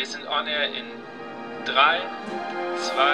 Wir sind on air in 3, 2,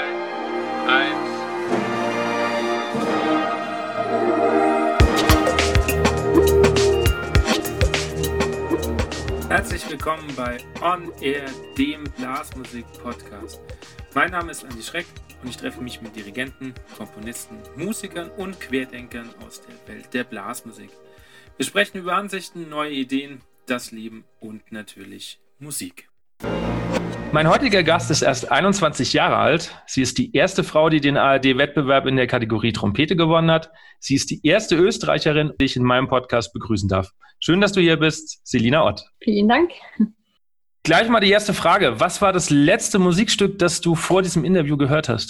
1. Herzlich willkommen bei On Air, dem Blasmusik-Podcast. Mein Name ist Andi Schreck und ich treffe mich mit Dirigenten, Komponisten, Musikern und Querdenkern aus der Welt der Blasmusik. Wir sprechen über Ansichten, neue Ideen, das Leben und natürlich Musik. Mein heutiger Gast ist erst 21 Jahre alt. Sie ist die erste Frau, die den ARD-Wettbewerb in der Kategorie Trompete gewonnen hat. Sie ist die erste Österreicherin, die ich in meinem Podcast begrüßen darf. Schön, dass du hier bist, Selina Ott. Vielen Dank. Gleich mal die erste Frage. Was war das letzte Musikstück, das du vor diesem Interview gehört hast?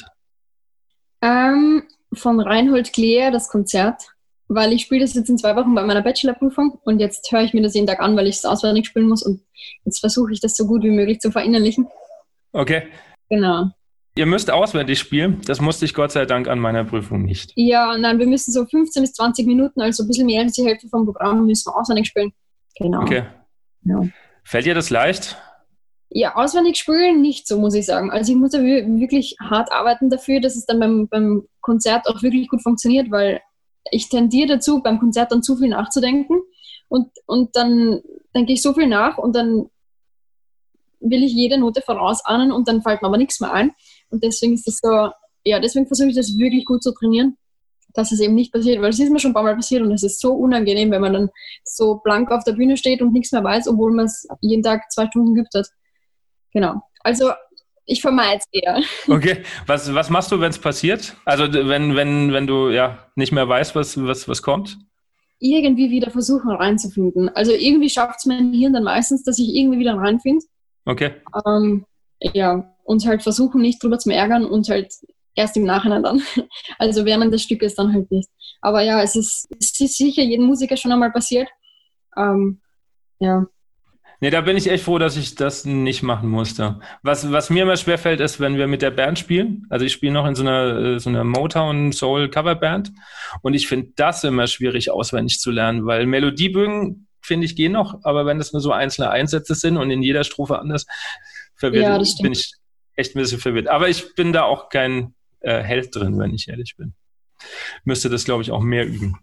Von Reinhold Kleer, das Konzert. Weil ich spiele das jetzt in 2 Wochen bei meiner Bachelorprüfung und jetzt höre ich mir das jeden Tag an, weil ich es auswendig spielen muss und jetzt versuche ich das so gut wie möglich zu verinnerlichen. Okay. Genau. Ihr müsst auswendig spielen. Das musste ich Gott sei Dank an meiner Prüfung nicht. Ja, nein, wir müssen so 15 bis 20 Minuten, also ein bisschen mehr als die Hälfte vom Programm müssen wir auswendig spielen. Genau. Okay. Ja. Fällt dir das leicht? Ja, auswendig spielen nicht so, muss ich sagen. Also ich muss da wirklich hart arbeiten dafür, dass es dann beim Konzert auch wirklich gut funktioniert, weil ich tendiere dazu, beim Konzert dann zu viel nachzudenken und dann denke ich so viel nach und dann will ich jede Note vorausahnen und dann fällt mir aber nichts mehr ein. Und deswegen ist das so, ja, deswegen versuche ich das wirklich gut zu trainieren, dass es eben nicht passiert, weil es ist mir schon ein paar Mal passiert und es ist so unangenehm, wenn man dann so blank auf der Bühne steht und nichts mehr weiß, obwohl man es jeden Tag 2 Stunden geübt hat. Genau. Also ich vermeide es eher. Okay. Was machst du, wenn es passiert? Also wenn du ja nicht mehr weißt, was kommt? Irgendwie wieder versuchen reinzufinden. Also irgendwie schafft es mein Hirn dann meistens, dass ich irgendwie wieder reinfinde. Okay. Ja, und halt versuchen, nicht drüber zu ärgern und halt erst im Nachhinein dann. Also während des Stückes dann halt nicht. Aber ja, es ist sicher jedem Musiker schon einmal passiert. Ja. Nee, da bin ich echt froh, dass ich das nicht machen musste. Was mir immer schwerfällt, ist, wenn wir mit der Band spielen. Also ich spiele noch in so einer Motown-Soul-Coverband und ich finde das immer schwierig auswendig zu lernen, weil Melodiebögen, finde ich, gehen noch, aber wenn das nur so einzelne Einsätze sind und in jeder Strophe anders, bin ich echt ein bisschen verwirrt. Aber ich bin da auch kein Held drin, wenn ich ehrlich bin. Müsste das, glaube ich, auch mehr üben.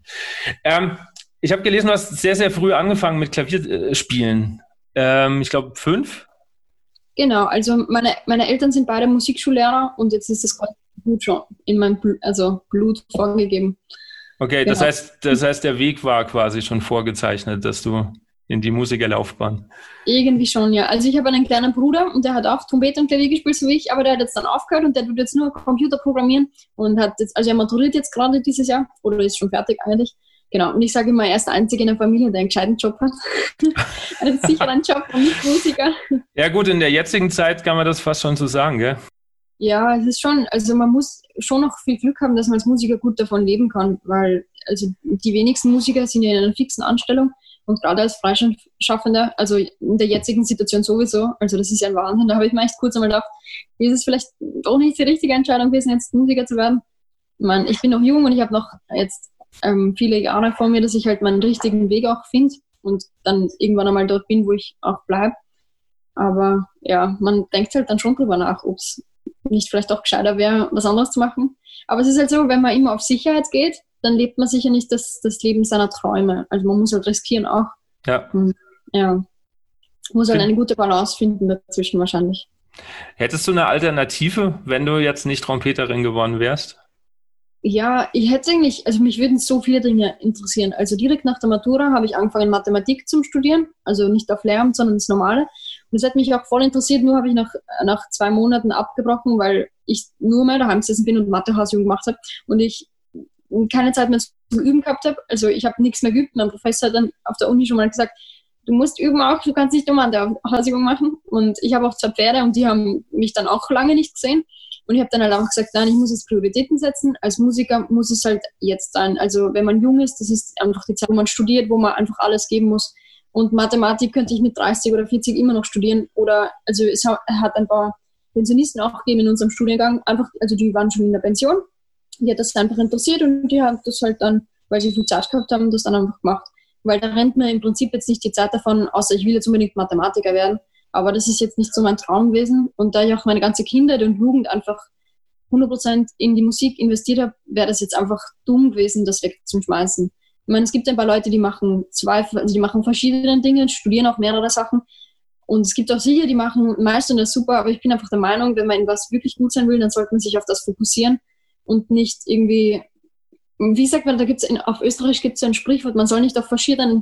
Ich habe gelesen, du hast sehr, sehr früh angefangen mit Klavierspielen. Ich glaube 5? Genau, also meine Eltern sind beide Musikschullehrer und jetzt ist das Blut schon in meinem Blut vorgegeben. Okay, genau. Das heißt, der Weg war quasi schon vorgezeichnet, dass du in die Musikerlaufbahn. Irgendwie schon, ja. Also ich habe einen kleinen Bruder und der hat auch Trompete und Klavier gespielt, so wie ich, aber der hat jetzt dann aufgehört und der tut jetzt nur Computer programmieren und er maturiert jetzt gerade dieses Jahr oder ist schon fertig eigentlich. Genau, und ich sage immer, er ist der Einzige in der Familie, der einen gescheiten Job hat. Einen sicheren Job und nicht Musiker. Ja gut, in der jetzigen Zeit kann man das fast schon so sagen, gell? Ja, es ist schon, also man muss schon noch viel Glück haben, dass man als Musiker gut davon leben kann, weil also die wenigsten Musiker sind ja in einer fixen Anstellung und gerade als Freischaffender, also in der jetzigen Situation sowieso, also das ist ja ein Wahnsinn, da habe ich mir echt kurz einmal gedacht, ist es vielleicht doch nicht die richtige Entscheidung gewesen, jetzt Musiker zu werden. Ich meine, ich bin noch jung und ich habe noch jetzt viele Jahre vor mir, dass ich halt meinen richtigen Weg auch finde und dann irgendwann einmal dort bin, wo ich auch bleibe. Aber ja, man denkt halt dann schon drüber nach, ob es nicht vielleicht auch gescheiter wäre, was anderes zu machen. Aber es ist halt so, wenn man immer auf Sicherheit geht, dann lebt man sicher nicht das Leben seiner Träume. Also man muss halt riskieren auch. Ja. Ja. Muss halt eine gute Balance finden dazwischen wahrscheinlich. Hättest du eine Alternative, wenn du jetzt nicht Trompeterin geworden wärst? Ja, ich hätte eigentlich, also mich würden so viele Dinge interessieren. Also direkt nach der Matura habe ich angefangen, Mathematik zu studieren, also nicht auf Lehramt, sondern das Normale. Und das hat mich auch voll interessiert, nur habe ich nach 2 Monaten abgebrochen, weil ich nur mal daheim gesessen bin und Mathehausübungen gemacht habe und ich keine Zeit mehr zum Üben gehabt habe. Also ich habe nichts mehr geübt. Mein Professor hat dann auf der Uni schon mal gesagt, du musst üben auch, du kannst nicht immer Mathehausübungen machen. Und ich habe auch 2 Pferde und die haben mich dann auch lange nicht gesehen. Und ich habe dann halt auch gesagt, nein, ich muss jetzt Prioritäten setzen. Als Musiker muss es halt jetzt sein. Also wenn man jung ist, das ist einfach die Zeit, wo man studiert, wo man einfach alles geben muss. Und Mathematik könnte ich mit 30 oder 40 immer noch studieren. Oder, also es hat ein paar Pensionisten auch gegeben in unserem Studiengang. Einfach, also die waren schon in der Pension. Die hat das einfach interessiert und die haben das halt dann, weil sie viel Zeit gehabt haben, das dann einfach gemacht. Weil da rennt mir im Prinzip jetzt nicht die Zeit davon, außer ich will jetzt unbedingt Mathematiker werden. Aber das ist jetzt nicht so mein Traum gewesen. Und da ich auch meine ganze Kindheit und Jugend einfach 100% in die Musik investiert habe, wäre das jetzt einfach dumm gewesen, das wegzuschmeißen. Ich meine, es gibt ein paar Leute, die machen die machen verschiedene Dinge, studieren auch mehrere Sachen. Und es gibt auch sicher, die meistern das super, aber ich bin einfach der Meinung, wenn man in was wirklich gut sein will, dann sollte man sich auf das fokussieren und nicht irgendwie, wie sagt man, auf Österreich gibt es ein Sprichwort, man soll nicht auf verschiedenen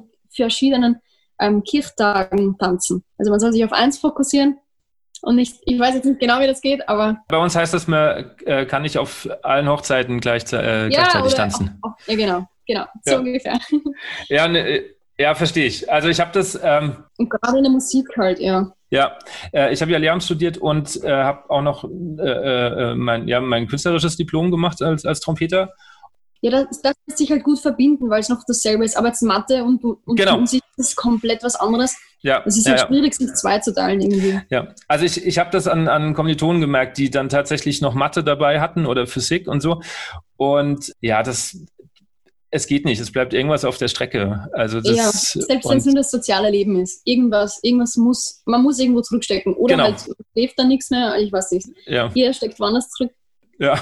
Kirchtagen tanzen. Also man soll sich auf eins fokussieren und nicht, ich weiß jetzt nicht genau, wie das geht, aber... Bei uns heißt das, man kann nicht auf allen Hochzeiten gleichzeitig tanzen. Ja, genau, so ungefähr. Ja, ja, verstehe ich. Also ich habe das... und gerade in der Musik halt, ja. Ja, ich habe ja Lehramt studiert und habe auch noch mein künstlerisches Diplom gemacht als Trompeter. Ja, das lässt sich halt gut verbinden, weil es noch dasselbe ist. Aber jetzt Mathe und genau. Musik ist komplett was anderes. Ja, es ist halt schwierig, sich zwei zu teilen irgendwie. Ja, also ich habe das an Kommilitonen gemerkt, die dann tatsächlich noch Mathe dabei hatten oder Physik und so. Und ja, es geht nicht. Es bleibt irgendwas auf der Strecke. Also selbst wenn es nur das soziale Leben ist. Man muss irgendwo zurückstecken. Oder genau. halt lebt da nichts mehr. Ich weiß nicht. Ja. Jeder steckt woanders zurück. Ja.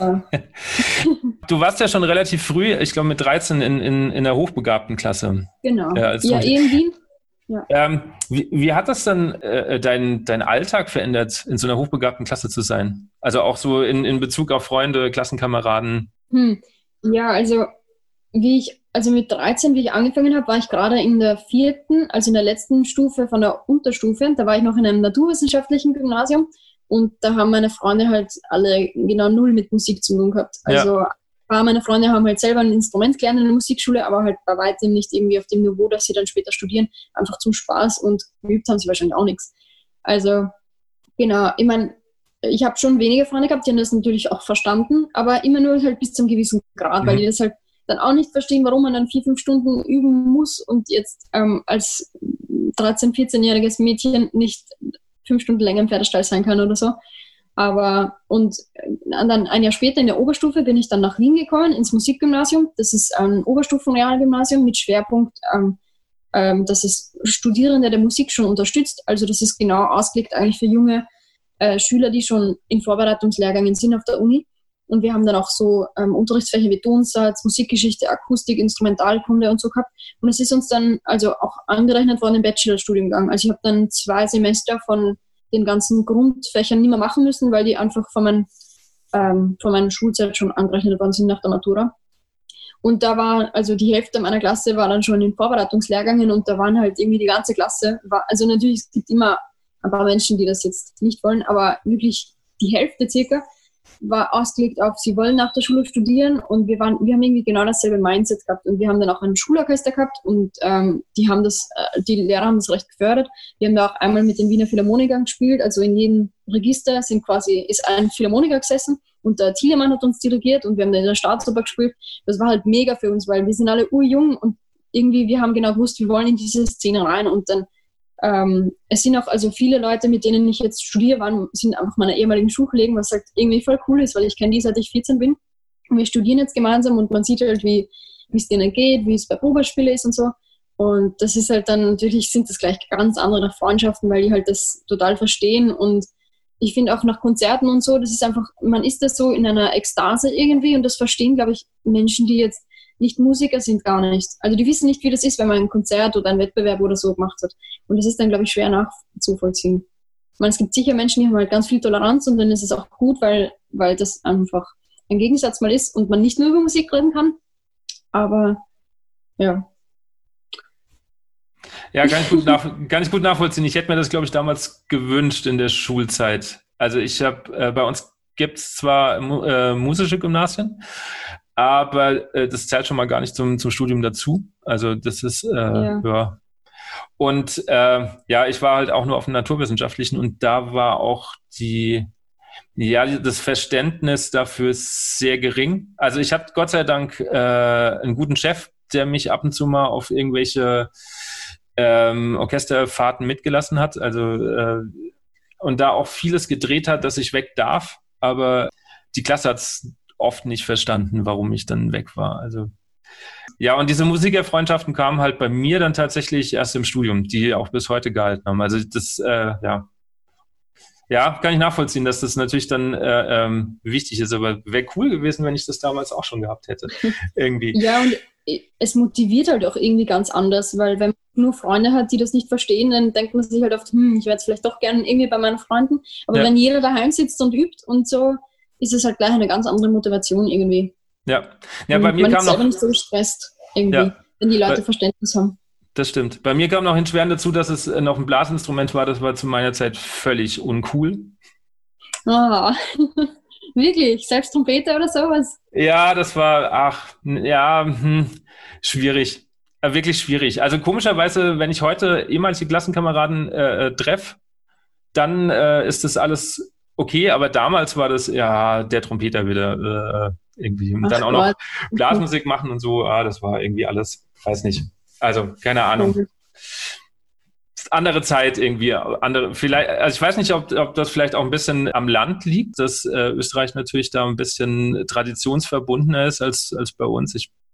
Du warst ja schon relativ früh, ich glaube mit 13 in der hochbegabten Klasse. Genau. In Wien. Ja. Wie hat das dann dein Alltag verändert, in so einer hochbegabten Klasse zu sein? Also auch so in Bezug auf Freunde, Klassenkameraden? Ja, also mit 13, wie ich angefangen habe, war ich gerade in der 4., also in der letzten Stufe von der Unterstufe. Da war ich noch in einem naturwissenschaftlichen Gymnasium. Und da haben meine Freunde halt alle genau null mit Musik zu tun gehabt. Also ein paar meiner Freunde haben halt selber ein Instrument gelernt in der Musikschule, aber halt bei weitem nicht irgendwie auf dem Niveau, dass sie dann später studieren, einfach zum Spaß, und geübt haben sie wahrscheinlich auch nichts. Also genau, ich meine, ich habe schon wenige Freunde gehabt, die haben das natürlich auch verstanden, aber immer nur halt bis zum gewissen Grad, weil die das halt dann auch nicht verstehen, warum man dann 4-5 Stunden üben muss und jetzt als 13-, 14-jähriges Mädchen nicht 5 Stunden länger im Pferdestall sein kann oder so. Und dann ein Jahr später in der Oberstufe bin ich dann nach Wien gekommen, ins Musikgymnasium. Das ist ein Oberstufenrealgymnasium mit Schwerpunkt, dass es Studierende der Musik schon unterstützt. Also das ist genau ausgelegt eigentlich für junge Schüler, die schon in Vorbereitungslehrgängen sind auf der Uni. Und wir haben dann auch so Unterrichtsfächer wie Tonsatz, Musikgeschichte, Akustik, Instrumentalkunde und so gehabt. Und es ist uns dann also auch angerechnet worden im Bachelorstudiengang. Also ich habe dann 2 Semester von den ganzen Grundfächern nicht mehr machen müssen, weil die einfach von meiner Schulzeit schon angerechnet worden sind nach der Matura. Und da war, also die Hälfte meiner Klasse war dann schon in Vorbereitungslehrgängen und da waren halt irgendwie die ganze Klasse, also natürlich, es gibt immer ein paar Menschen, die das jetzt nicht wollen, aber wirklich die Hälfte circa war ausgelegt auf, sie wollen nach der Schule studieren, und wir haben irgendwie genau dasselbe Mindset gehabt, und wir haben dann auch ein Schulorchester gehabt und die Lehrer haben das recht gefördert. Wir haben da auch einmal mit den Wiener Philharmonikern gespielt, also in jedem Register ist ein Philharmoniker gesessen und der Thielemann hat uns dirigiert und wir haben dann in der Staatsoper gespielt. Das war halt mega für uns, weil wir sind alle urjung und irgendwie wir haben genau gewusst, wir wollen in diese Szene rein, und dann es sind auch also viele Leute, mit denen ich jetzt studiere, sind einfach meine ehemaligen Schulkollegen, was halt irgendwie voll cool ist, weil ich kenne die, seit ich 14 bin. Und wir studieren jetzt gemeinsam und man sieht halt, wie es denen geht, wie es bei Probespielen ist und so. Und das ist halt dann, natürlich sind das gleich ganz andere Freundschaften, weil die halt das total verstehen. Und ich finde auch nach Konzerten und so, das ist einfach, man ist da so in einer Ekstase irgendwie, und das verstehen, glaube ich, Menschen, die jetzt nicht Musiker sind, gar nicht. Also die wissen nicht, wie das ist, wenn man ein Konzert oder einen Wettbewerb oder so gemacht hat. Und das ist dann, glaube ich, schwer nachzuvollziehen. Ich meine, es gibt sicher Menschen, die haben halt ganz viel Toleranz, und dann ist es auch gut, weil das einfach ein Gegensatz mal ist und man nicht nur über Musik reden kann. Aber ja. Ja, kann ich gut nachvollziehen. Ich hätte mir das, glaube ich, damals gewünscht in der Schulzeit. Also bei uns gibt es zwar musische Gymnasien, aber das zählt schon mal gar nicht zum Studium dazu. Also das ist, ja. Und ich war halt auch nur auf dem naturwissenschaftlichen, und da war auch das Verständnis dafür sehr gering. Also ich hatte Gott sei Dank einen guten Chef, der mich ab und zu mal auf irgendwelche Orchesterfahrten mitgelassen hat. Also und da auch vieles gedreht hat, dass ich weg darf. Aber die Klasse hat es oft nicht verstanden, warum ich dann weg war. Also Ja, und diese Musikerfreundschaften kamen halt bei mir dann tatsächlich erst im Studium, die auch bis heute gehalten haben. Also das, ja, kann ich nachvollziehen, dass das natürlich dann wichtig ist. Aber wäre cool gewesen, wenn ich das damals auch schon gehabt hätte. Irgendwie. Ja, und es motiviert halt auch irgendwie ganz anders, weil wenn man nur Freunde hat, die das nicht verstehen, dann denkt man sich halt oft, ich wäre jetzt vielleicht doch gerne irgendwie bei meinen Freunden. Aber wenn jeder daheim sitzt und übt und so, ist es halt gleich eine ganz andere Motivation irgendwie. Ja, bei mir man kam ist selber noch nicht so gestresst irgendwie, wenn die Leute Verständnis haben. Das stimmt. Bei mir kam noch hinschwerend dazu, dass es noch ein Blasinstrument war. Das war zu meiner Zeit völlig uncool. Ah, wirklich? Selbst Trompete oder sowas? Ja, das war, schwierig. Wirklich schwierig. Also komischerweise, wenn ich heute ehemalige Klassenkameraden treffe, dann ist das alles okay, aber damals war das, der Trompeter wieder irgendwie. Und dann auch noch Blasmusik machen und so, das war irgendwie alles, weiß nicht. Also, keine Ahnung. Andere Zeit irgendwie, vielleicht, also ich weiß nicht, ob das vielleicht auch ein bisschen am Land liegt, dass Österreich natürlich da ein bisschen traditionsverbundener ist als bei uns.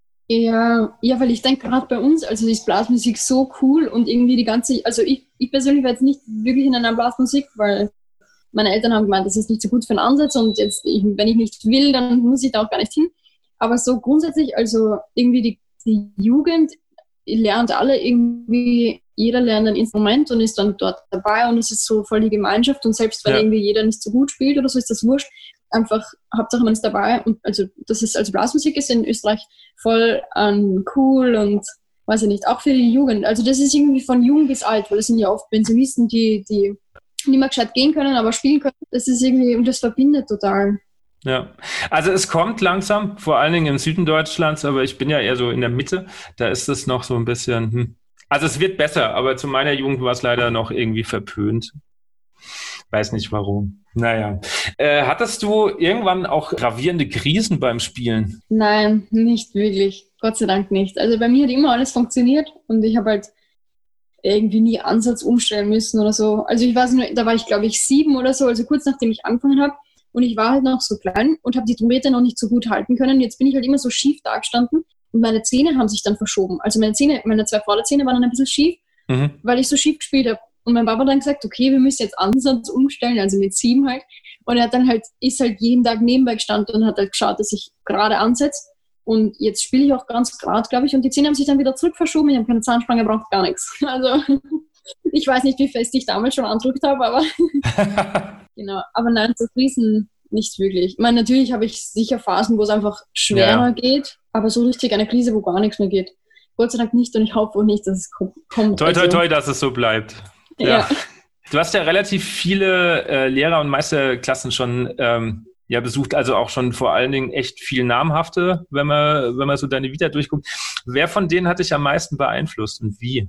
Ja, weil ich denke gerade bei uns, also ist Blasmusik so cool und irgendwie die ganze, also ich persönlich war jetzt nicht wirklich in einer Blasmusik, weil meine Eltern haben gemeint, das ist nicht so gut für einen Ansatz und jetzt, wenn ich nicht will, dann muss ich da auch gar nicht hin. Aber so grundsätzlich, also irgendwie die Jugend lernt alle irgendwie, jeder lernt ein Instrument und ist dann dort dabei und es ist so voll die Gemeinschaft und selbst wenn irgendwie jeder nicht so gut spielt oder so, ist das wurscht. Einfach, Hauptsache man ist dabei und also Blasmusik ist in Österreich voll cool und weiß ich nicht, auch für die Jugend. Also das ist irgendwie von jung bis alt, weil das sind ja oft Pensionisten, die nicht mehr gescheit gehen können, aber spielen können. Das ist irgendwie, und das verbindet total. Ja, also es kommt langsam, vor allen Dingen im Süden Deutschlands, aber ich bin ja eher so in der Mitte, da ist es noch so ein bisschen, also es wird besser, aber zu meiner Jugend war es leider noch irgendwie verpönt. Weiß nicht warum. Naja. Hattest du irgendwann auch gravierende Krisen beim Spielen? Nein, nicht wirklich. Gott sei Dank nicht. Also bei mir hat immer alles funktioniert und ich habe halt irgendwie nie Ansatz umstellen müssen oder so. Also ich weiß nur, da war ich glaube ich 7 oder so, also kurz nachdem ich angefangen habe. Und ich war halt noch so klein und habe die Trompete noch nicht so gut halten können. Jetzt bin ich halt immer so schief dagestanden und meine Zähne haben sich dann verschoben. Also meine 2 Vorderzähne waren dann ein bisschen schief, weil ich so schief gespielt habe. Und mein Papa hat dann gesagt, okay, wir müssen jetzt Ansatz umstellen, also mit 7 halt. Und er hat dann ist halt jeden Tag nebenbei gestanden und hat halt geschaut, dass ich gerade ansetze. Und jetzt spiele ich auch ganz gerade, glaube ich. Und die Zähne haben sich dann wieder zurück verschoben. Ich habe keine Zahnspange, braucht gar nichts. Also ich weiß nicht, wie fest ich damals schon andrückt habe, aber genau. Aber nein, zu Krisen nicht wirklich. Ich meine, natürlich habe ich sicher Phasen, wo es einfach schwerer geht, aber so richtig eine Krise, wo gar nichts mehr geht. Gott sei Dank nicht und ich hoffe auch nicht, dass es kommt. Toi, dass es so bleibt. Ja. Du hast ja relativ viele Lehrer- und Meisterklassen schon besucht, also auch schon vor allen Dingen echt viel namhafte, wenn man so deine Vita durchguckt. Wer von denen hat dich am meisten beeinflusst und wie?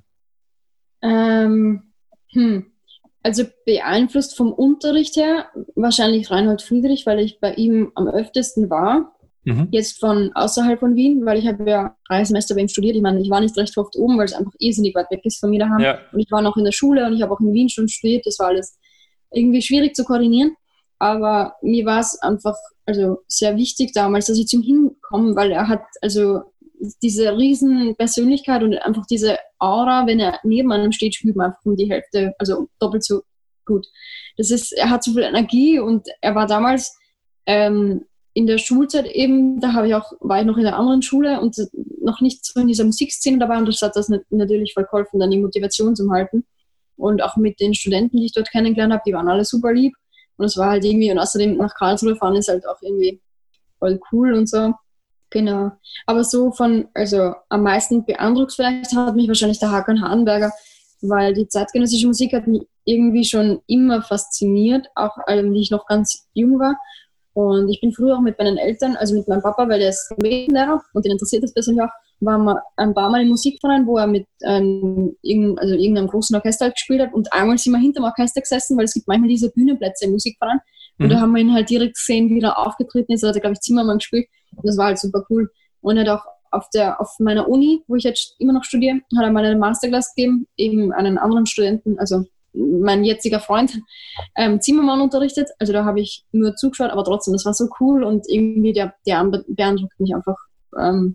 Also beeinflusst vom Unterricht her wahrscheinlich Reinhold Friedrich, weil ich bei ihm am öftesten war. Jetzt von außerhalb von Wien, weil ich habe ja 3 Semester bei ihm studiert. Ich meine, ich war nicht recht oft oben, weil es einfach irrsinnig weit weg ist von mir daheim. Ja. Und ich war noch in der Schule und ich habe auch in Wien schon studiert. Das war alles irgendwie schwierig zu koordinieren. Aber mir war es einfach sehr wichtig damals, dass ich zu ihm hinkomme, weil er hat diese riesen Persönlichkeit und einfach diese Aura, wenn er neben einem steht, spürt man einfach um die Hälfte, also doppelt so gut. Er hat so viel Energie und er war damals in der Schulzeit eben, war ich noch in der anderen Schule und noch nicht so in dieser Musikszene dabei und das hat das natürlich voll geholfen, dann die Motivation zu halten. Und auch mit den Studenten, die ich dort kennengelernt habe, die waren alle super lieb und es war halt irgendwie, und außerdem nach Karlsruhe fahren ist halt auch irgendwie voll cool und so. Genau. Aber so am meisten beeindruckt vielleicht hat mich wahrscheinlich der Hakan Hardenberger, weil die zeitgenössische Musik hat mich irgendwie schon immer fasziniert, auch wie ich noch ganz jung war. Und ich bin früher auch mit meinen Eltern, also mit meinem Papa, weil der ist Trompetenlehrer und den interessiert das persönlich auch, waren wir ein paar Mal im Musikverein, wo er mit irgendeinem großen Orchester halt gespielt hat. Und einmal sind wir hinterm Orchester gesessen, weil es gibt manchmal diese Bühnenplätze im Musikverein. Und da haben wir ihn halt direkt gesehen, wie er aufgetreten ist. Da hat er, glaube ich, Zimmermann gespielt. Und das war halt super cool. Und er hat auch auf meiner Uni, wo ich jetzt immer noch studiere, hat er mal eine Masterclass gegeben, eben einen anderen Studenten, also mein jetziger Freund, Zimmermann unterrichtet. Also da habe ich nur zugeschaut, aber trotzdem, das war so cool und irgendwie der beeindruckt mich einfach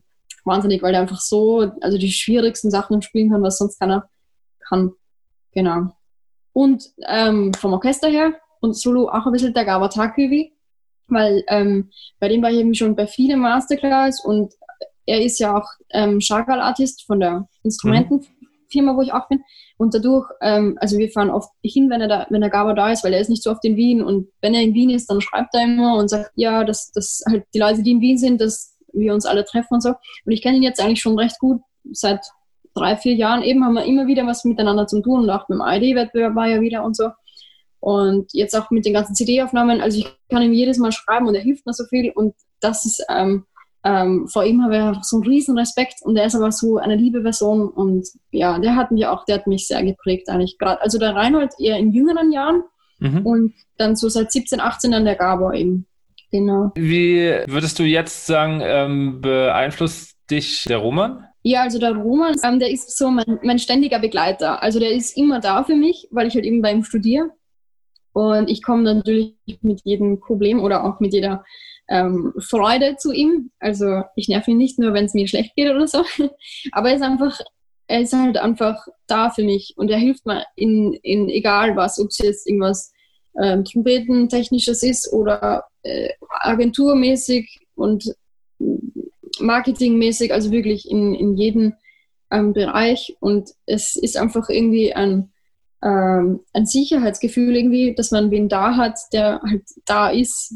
wahnsinnig, weil der einfach so, also die schwierigsten Sachen spielen kann, was sonst keiner kann. Genau. Und vom Orchester her und Solo auch ein bisschen der Gabor Takülvi, weil bei dem war ich eben schon bei vielen Masterclass und er ist ja auch Chagall-Artist von der Instrumentenfirma, wo ich auch bin. Und dadurch, also wir fahren oft hin, wenn der Gabor da ist, weil er ist nicht so oft in Wien. Und wenn er in Wien ist, dann schreibt er immer und sagt, ja, dass halt die Leute, die in Wien sind, dass wir uns alle treffen und so. Und ich kenne ihn jetzt eigentlich schon recht gut. Seit 3-4 Jahren eben haben wir immer wieder was miteinander zu tun. Und auch mit dem ARD-Wettbewerb war ja wieder und so. Und jetzt auch mit den ganzen CD-Aufnahmen. Also ich kann ihm jedes Mal schreiben und er hilft mir so viel. Und das ist... vor ihm habe ich einfach so einen riesen Respekt und er ist aber so eine liebe Person und ja, der hat mich sehr geprägt eigentlich gerade. Also der Reinhold eher in jüngeren Jahren und dann so seit 17, 18 dann der Gabor eben. Genau. Wie würdest du jetzt sagen, beeinflusst dich der Roman? Ja, also der Roman, der ist so mein ständiger Begleiter. Also der ist immer da für mich, weil ich halt eben bei ihm studiere und ich komme natürlich mit jedem Problem oder auch mit jeder Freude zu ihm. Also ich nerv ihn nicht nur, wenn es mir schlecht geht oder so. Aber er ist halt einfach da für mich und er hilft mir in egal was, ob es jetzt irgendwas Trompetentechnisches ist oder agenturmäßig und marketingmäßig, also wirklich in jedem Bereich. Und es ist einfach irgendwie ein Sicherheitsgefühl irgendwie, dass man wen da hat, der halt da ist.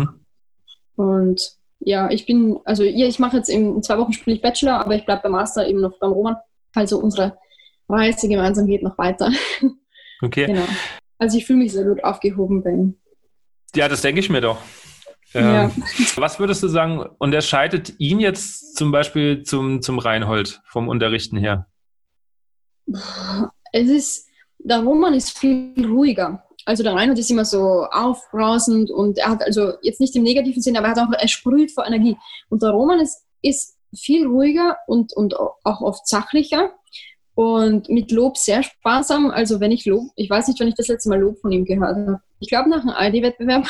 Und ja, ich mache jetzt in 2 Wochen spiele ich Bachelor, aber ich bleibe beim Master eben noch beim Roman. Also unsere Reise gemeinsam geht noch weiter. Okay. Genau. Also ich fühle mich sehr gut aufgehoben bei ihm. Ja, das denke ich mir doch. Ja. Was würdest du sagen, unterscheidet ihn jetzt zum Beispiel zum Reinhold vom Unterrichten her? Der Roman ist viel ruhiger. Also der Reinhold ist immer so aufbrausend und er hat also jetzt nicht im negativen Sinn, aber er sprüht vor Energie. Und der Roman ist viel ruhiger und auch oft sachlicher und mit Lob sehr sparsam. Also wenn ich Lob, ich weiß nicht, wann ich das letzte Mal Lob von ihm gehört habe. Ich glaube nach einem ARD-Wettbewerb.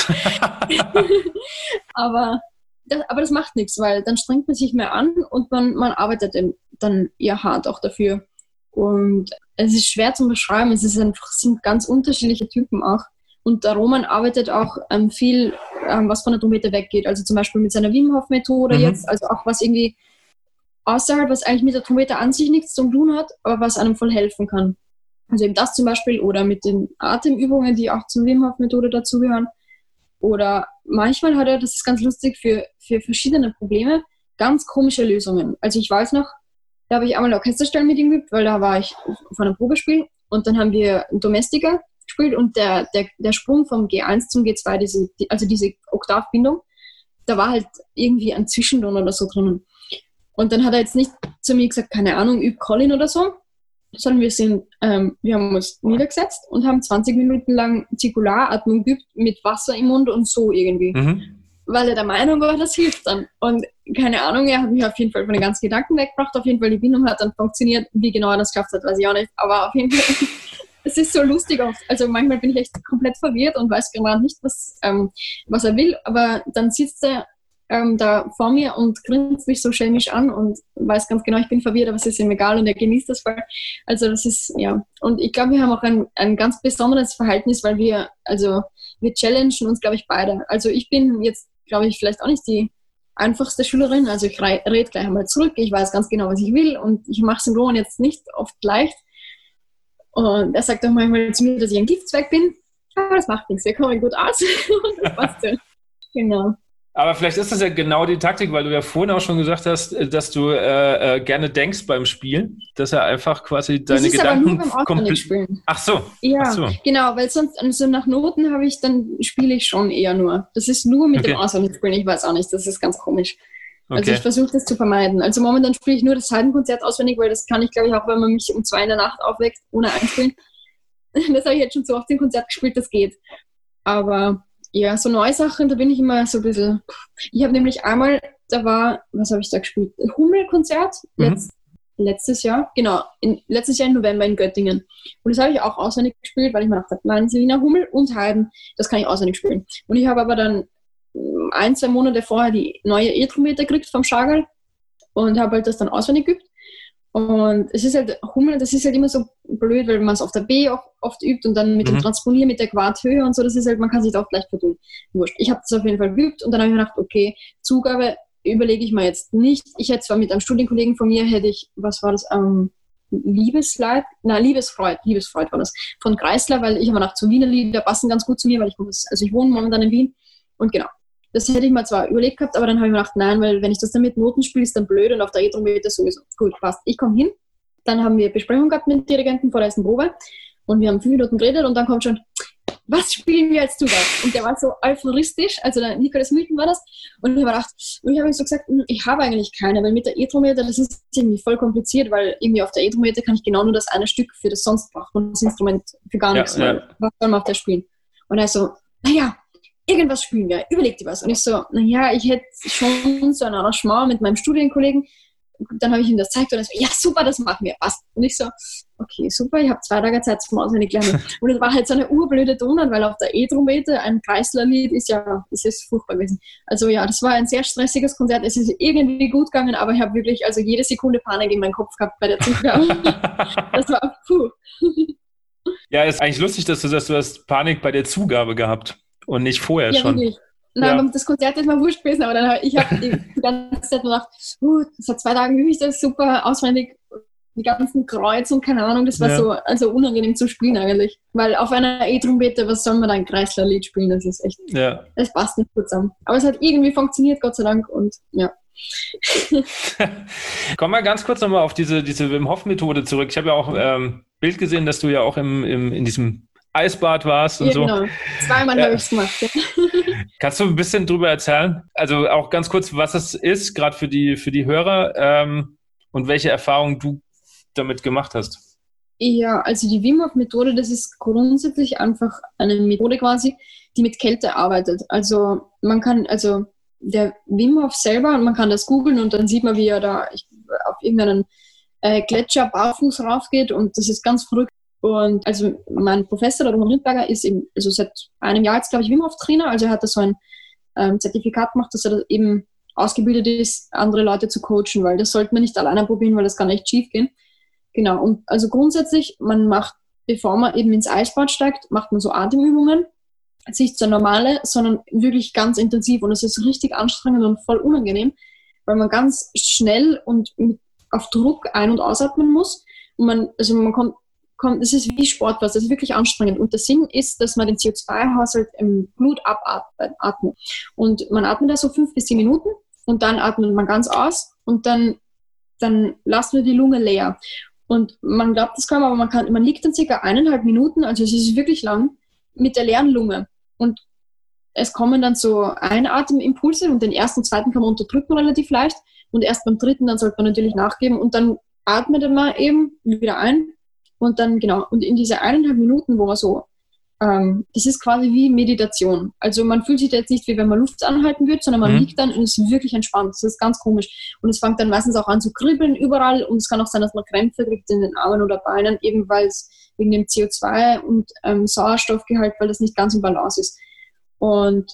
aber das macht nichts, weil dann strengt man sich mehr an und man arbeitet dann eher hart auch dafür. Und es ist schwer zu beschreiben, sind ganz unterschiedliche Typen auch. Und der Roman arbeitet auch viel, was von der Trompete weggeht. Also zum Beispiel mit seiner Wim Hof Methode jetzt, also auch was irgendwie außerhalb, was eigentlich mit der Trompete an sich nichts zu tun hat, aber was einem voll helfen kann. Also eben das zum Beispiel oder mit den Atemübungen, die auch zur Wim Hof Methode dazugehören. Oder manchmal hat er, das ist ganz lustig, für verschiedene Probleme ganz komische Lösungen. Also ich weiß noch, da habe ich einmal Orchesterstellen mit ihm geübt, weil da war ich von einem Probespiel und dann haben wir Domestika gespielt und der Sprung vom G1 zum G2, diese Oktavbindung, da war halt irgendwie ein Zwischenton oder so drinnen. Und dann hat er jetzt nicht zu mir gesagt, keine Ahnung, üb Colin oder so, sondern wir haben uns niedergesetzt und haben 20 Minuten lang Zirkularatmung geübt mit Wasser im Mund und so irgendwie. Weil er der Meinung war, das hilft dann. Und keine Ahnung, er hat mich auf jeden Fall von den ganzen Gedanken weggebracht. Auf jeden Fall, die Bindung hat dann funktioniert. Wie genau er das geschafft hat, weiß ich auch nicht. Aber auf jeden Fall, es ist so lustig oft. Also manchmal bin ich echt komplett verwirrt und weiß genau nicht, was er will. Aber dann sitzt er da vor mir und grinst mich so schelmisch an und weiß ganz genau, ich bin verwirrt, aber es ist ihm egal und er genießt das voll. Also das ist, ja. Und ich glaube, wir haben auch ein ganz besonderes Verhältnis, weil wir challengen uns, glaube ich, beide. Also ich bin jetzt, glaube ich, vielleicht auch nicht die einfachste Schülerin. Also ich rede gleich einmal zurück. Ich weiß ganz genau, was ich will und ich mache es im Roman jetzt nicht oft leicht. Und er sagt auch manchmal zu mir, dass ich ein Giftzwerg bin. Aber das macht nichts, wir kommen gut aus. Und das passt ja. Genau. Aber vielleicht ist das ja genau die Taktik, weil du ja vorhin auch schon gesagt hast, dass du gerne denkst beim Spielen, dass er einfach quasi deine Gedanken komplett. Ach so. Ja, ach so. Genau, weil sonst also nach Noten dann spiele ich schon eher nur. Das ist nur mit dem Auswendigspielen, ich weiß auch nicht, das ist ganz komisch. Okay. Also ich versuche das zu vermeiden. Also momentan spiele ich nur das Haydn-Konzert auswendig, weil das kann ich, glaube ich, auch, wenn man mich um 2 in der Nacht aufweckt, ohne einspielen. Das habe ich jetzt schon so oft im Konzert gespielt, das geht. Aber ja, so neue Sachen, da bin ich immer so ein bisschen... Ich habe nämlich einmal, was habe ich da gespielt? Hummel-Konzert, letztes Jahr, genau, letztes Jahr im November in Göttingen. Und das habe ich auch auswendig gespielt, weil ich mir gedacht habe, nein, Selina Hummel und Haydn, das kann ich auswendig spielen. Und ich habe aber dann 1-2 Monate vorher die neue E-Trompete gekriegt vom Chagall und habe halt das dann auswendig geübt. Und es ist halt, Hummeln, das ist halt immer so blöd, weil man es auf der B auch oft übt und dann mit dem Transponieren, mit der Quarthöhe und so, das ist halt, man kann sich da auch gleich verdrehen. Wurscht. Ich habe das auf jeden Fall geübt und dann habe ich mir gedacht, okay, Zugabe überlege ich mir jetzt nicht. Ich hätte zwar mit einem Studienkollegen von mir, was war das, Liebesfreud war das, von Kreisler, weil ich habe mir gedacht, so Wiener Lieder passen ganz gut zu mir, weil ich wohne momentan in Wien und genau. Das hätte ich mir zwar überlegt gehabt, aber dann habe ich mir gedacht, nein, weil wenn ich das dann mit Noten spiele, ist dann blöd und auf der E-Trompete sowieso. Gut, passt. Ich komme hin. Dann haben wir Besprechung gehabt mit dem Dirigenten vor der ersten Probe und wir haben 5 Minuten geredet und dann kommt schon, was spielen wir als Zugabe? Und der war so euphoristisch, also der Nikolaus Milton war das. Und ich habe gedacht, und ich habe ihm so gesagt, ich habe eigentlich keine, weil mit der E-Trompete, das ist irgendwie voll kompliziert, weil irgendwie auf der E-Trompete kann ich genau nur das eine Stück, für das sonst braucht man das Instrument für gar nichts. Weil was soll man auf der spielen? Und er so, naja, irgendwas spielen wir, überleg dir was. Und ich so, naja, ich hätte schon so ein Arrangement mit meinem Studienkollegen. Dann habe ich ihm das gezeigt und er so, ja super, das machen wir, passt. Und ich so, okay, super, ich habe 2 Tage Zeit zum auswendig lernen. Und es war halt so eine urblöde Tonart, weil auf der E-Trompete ein Kreisler-Lied ist furchtbar gewesen. Also ja, das war ein sehr stressiges Konzert. Es ist irgendwie gut gegangen, aber ich habe wirklich jede Sekunde Panik in meinem Kopf gehabt bei der Zugabe. Das war puh. Ja, ist eigentlich lustig, dass du hast Panik bei der Zugabe gehabt und nicht vorher schon. Wirklich. Nein, das Konzert ist mir wurscht gewesen, aber dann habe ich die ganze Zeit gedacht, seit 2 Tagen übe ich das super auswendig, die ganzen Kreuz und keine Ahnung, das war so unangenehm zu spielen eigentlich. Weil auf einer E-Trompete, was soll man da ein Kreisler-Lied spielen? Das ist echt, das passt nicht gut zusammen. Aber es hat irgendwie funktioniert, Gott sei Dank, und ja. Komm mal ganz kurz nochmal auf diese Wim Hof Methode zurück. Ich habe ja auch Bild gesehen, dass du ja auch in diesem Eisbad warst und so. Genau, 2-mal habe ich es gemacht. Ja. Kannst du ein bisschen drüber erzählen? Also auch ganz kurz, was es ist, gerade für die Hörer und welche Erfahrungen du damit gemacht hast. Ja, also die Wim Hof Methode, das ist grundsätzlich einfach eine Methode quasi, die mit Kälte arbeitet. Also der Wim Hof selber, man kann das googeln und dann sieht man, wie er da auf irgendeinen Gletscher barfuß raufgeht und das ist ganz verrückt. Und also mein Professor, der Roman Rindberger, ist eben, also seit einem Jahr jetzt, glaube ich, Wim Hof Trainer. Also er hat da so ein Zertifikat gemacht, dass er da eben ausgebildet ist, andere Leute zu coachen, weil das sollte man nicht alleine probieren, weil das kann echt schief gehen. Genau. Und also grundsätzlich, man macht, bevor man eben ins Eisbad steigt, macht man so Atemübungen. Es ist nicht so normale, sondern wirklich ganz intensiv. Und es ist richtig anstrengend und voll unangenehm, weil man ganz schnell und auf Druck ein- und ausatmen muss. Und man kommt, das ist wie Sport, das ist wirklich anstrengend. Und der Sinn ist, dass man den CO2-Haushalt im Blut abatmet. Und man atmet da so 5 bis 10 Minuten und dann atmet man ganz aus und dann lässt man die Lunge leer. Und man glaubt das kaum, aber man liegt dann circa 1,5 Minuten, also es ist wirklich lang, mit der leeren Lunge. Und es kommen dann so Einatemimpulse und den ersten und zweiten kann man unterdrücken relativ leicht. Und erst beim dritten, dann sollte man natürlich nachgeben und dann atmet man eben wieder ein. Und dann, genau, und in diese 1,5 Minuten, wo man so, das ist quasi wie Meditation. Also man fühlt sich da jetzt nicht, wie wenn man Luft anhalten würde, sondern man liegt dann und ist wirklich entspannt. Das ist ganz komisch. Und es fängt dann meistens auch an zu kribbeln überall und es kann auch sein, dass man Krämpfe kriegt in den Armen oder Beinen, eben weil es wegen dem CO2 und Sauerstoffgehalt, weil das nicht ganz im Balance ist. Und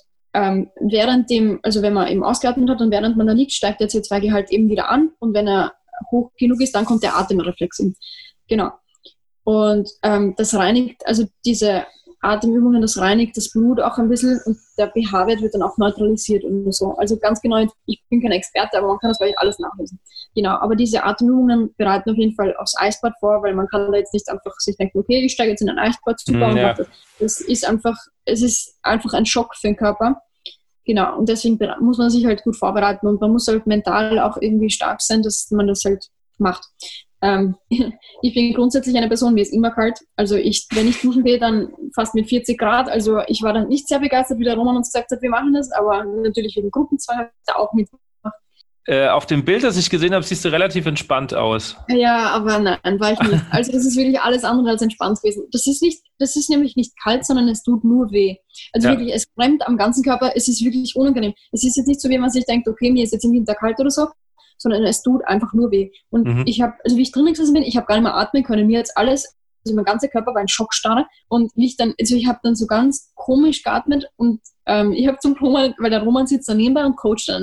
wenn man eben ausgeatmet hat und während man da liegt, steigt der CO2-Gehalt eben wieder an und wenn er hoch genug ist, dann kommt der Atemreflex in. Genau. Und das reinigt, also diese Atemübungen, das reinigt das Blut auch ein bisschen und der pH-Wert wird dann auch neutralisiert und so. Also ganz genau, ich bin kein Experte, aber man kann das gleich alles nachlesen. Genau, aber diese Atemübungen bereiten auf jeden Fall aufs Eisbad vor, weil man kann da jetzt nicht einfach sich denken, okay, ich steige jetzt in ein Eisbad und mache das. Es ist einfach ein Schock für den Körper. Genau, und deswegen muss man sich halt gut vorbereiten und man muss halt mental auch irgendwie stark sein, dass man das halt macht. Ich bin grundsätzlich eine Person, mir ist immer kalt. Also wenn ich duschen gehe, dann fast mit 40 Grad. Also ich war dann nicht sehr begeistert, wie der Roman uns gesagt hat, wir machen das, aber natürlich wegen Gruppenzwang habe ich da auch mitgemacht. Auf dem Bild, das ich gesehen habe, siehst du relativ entspannt aus. Ja, aber nein, war ich nicht. Also das ist wirklich alles andere als entspannt gewesen. Das ist nämlich nicht kalt, sondern es tut nur weh. Also wirklich, es brennt am ganzen Körper, es ist wirklich unangenehm. Es ist jetzt nicht so, wie man sich denkt, okay, mir ist jetzt im Winter kalt oder so, sondern es tut einfach nur weh. Und wie ich drin gesessen bin, ich habe gar nicht mehr atmen können. Mir jetzt alles, also mein ganzer Körper war in Schockstarre und ich habe dann so ganz komisch geatmet und ich habe zum Roman, weil der Roman sitzt da nebenbei und coacht dann halt.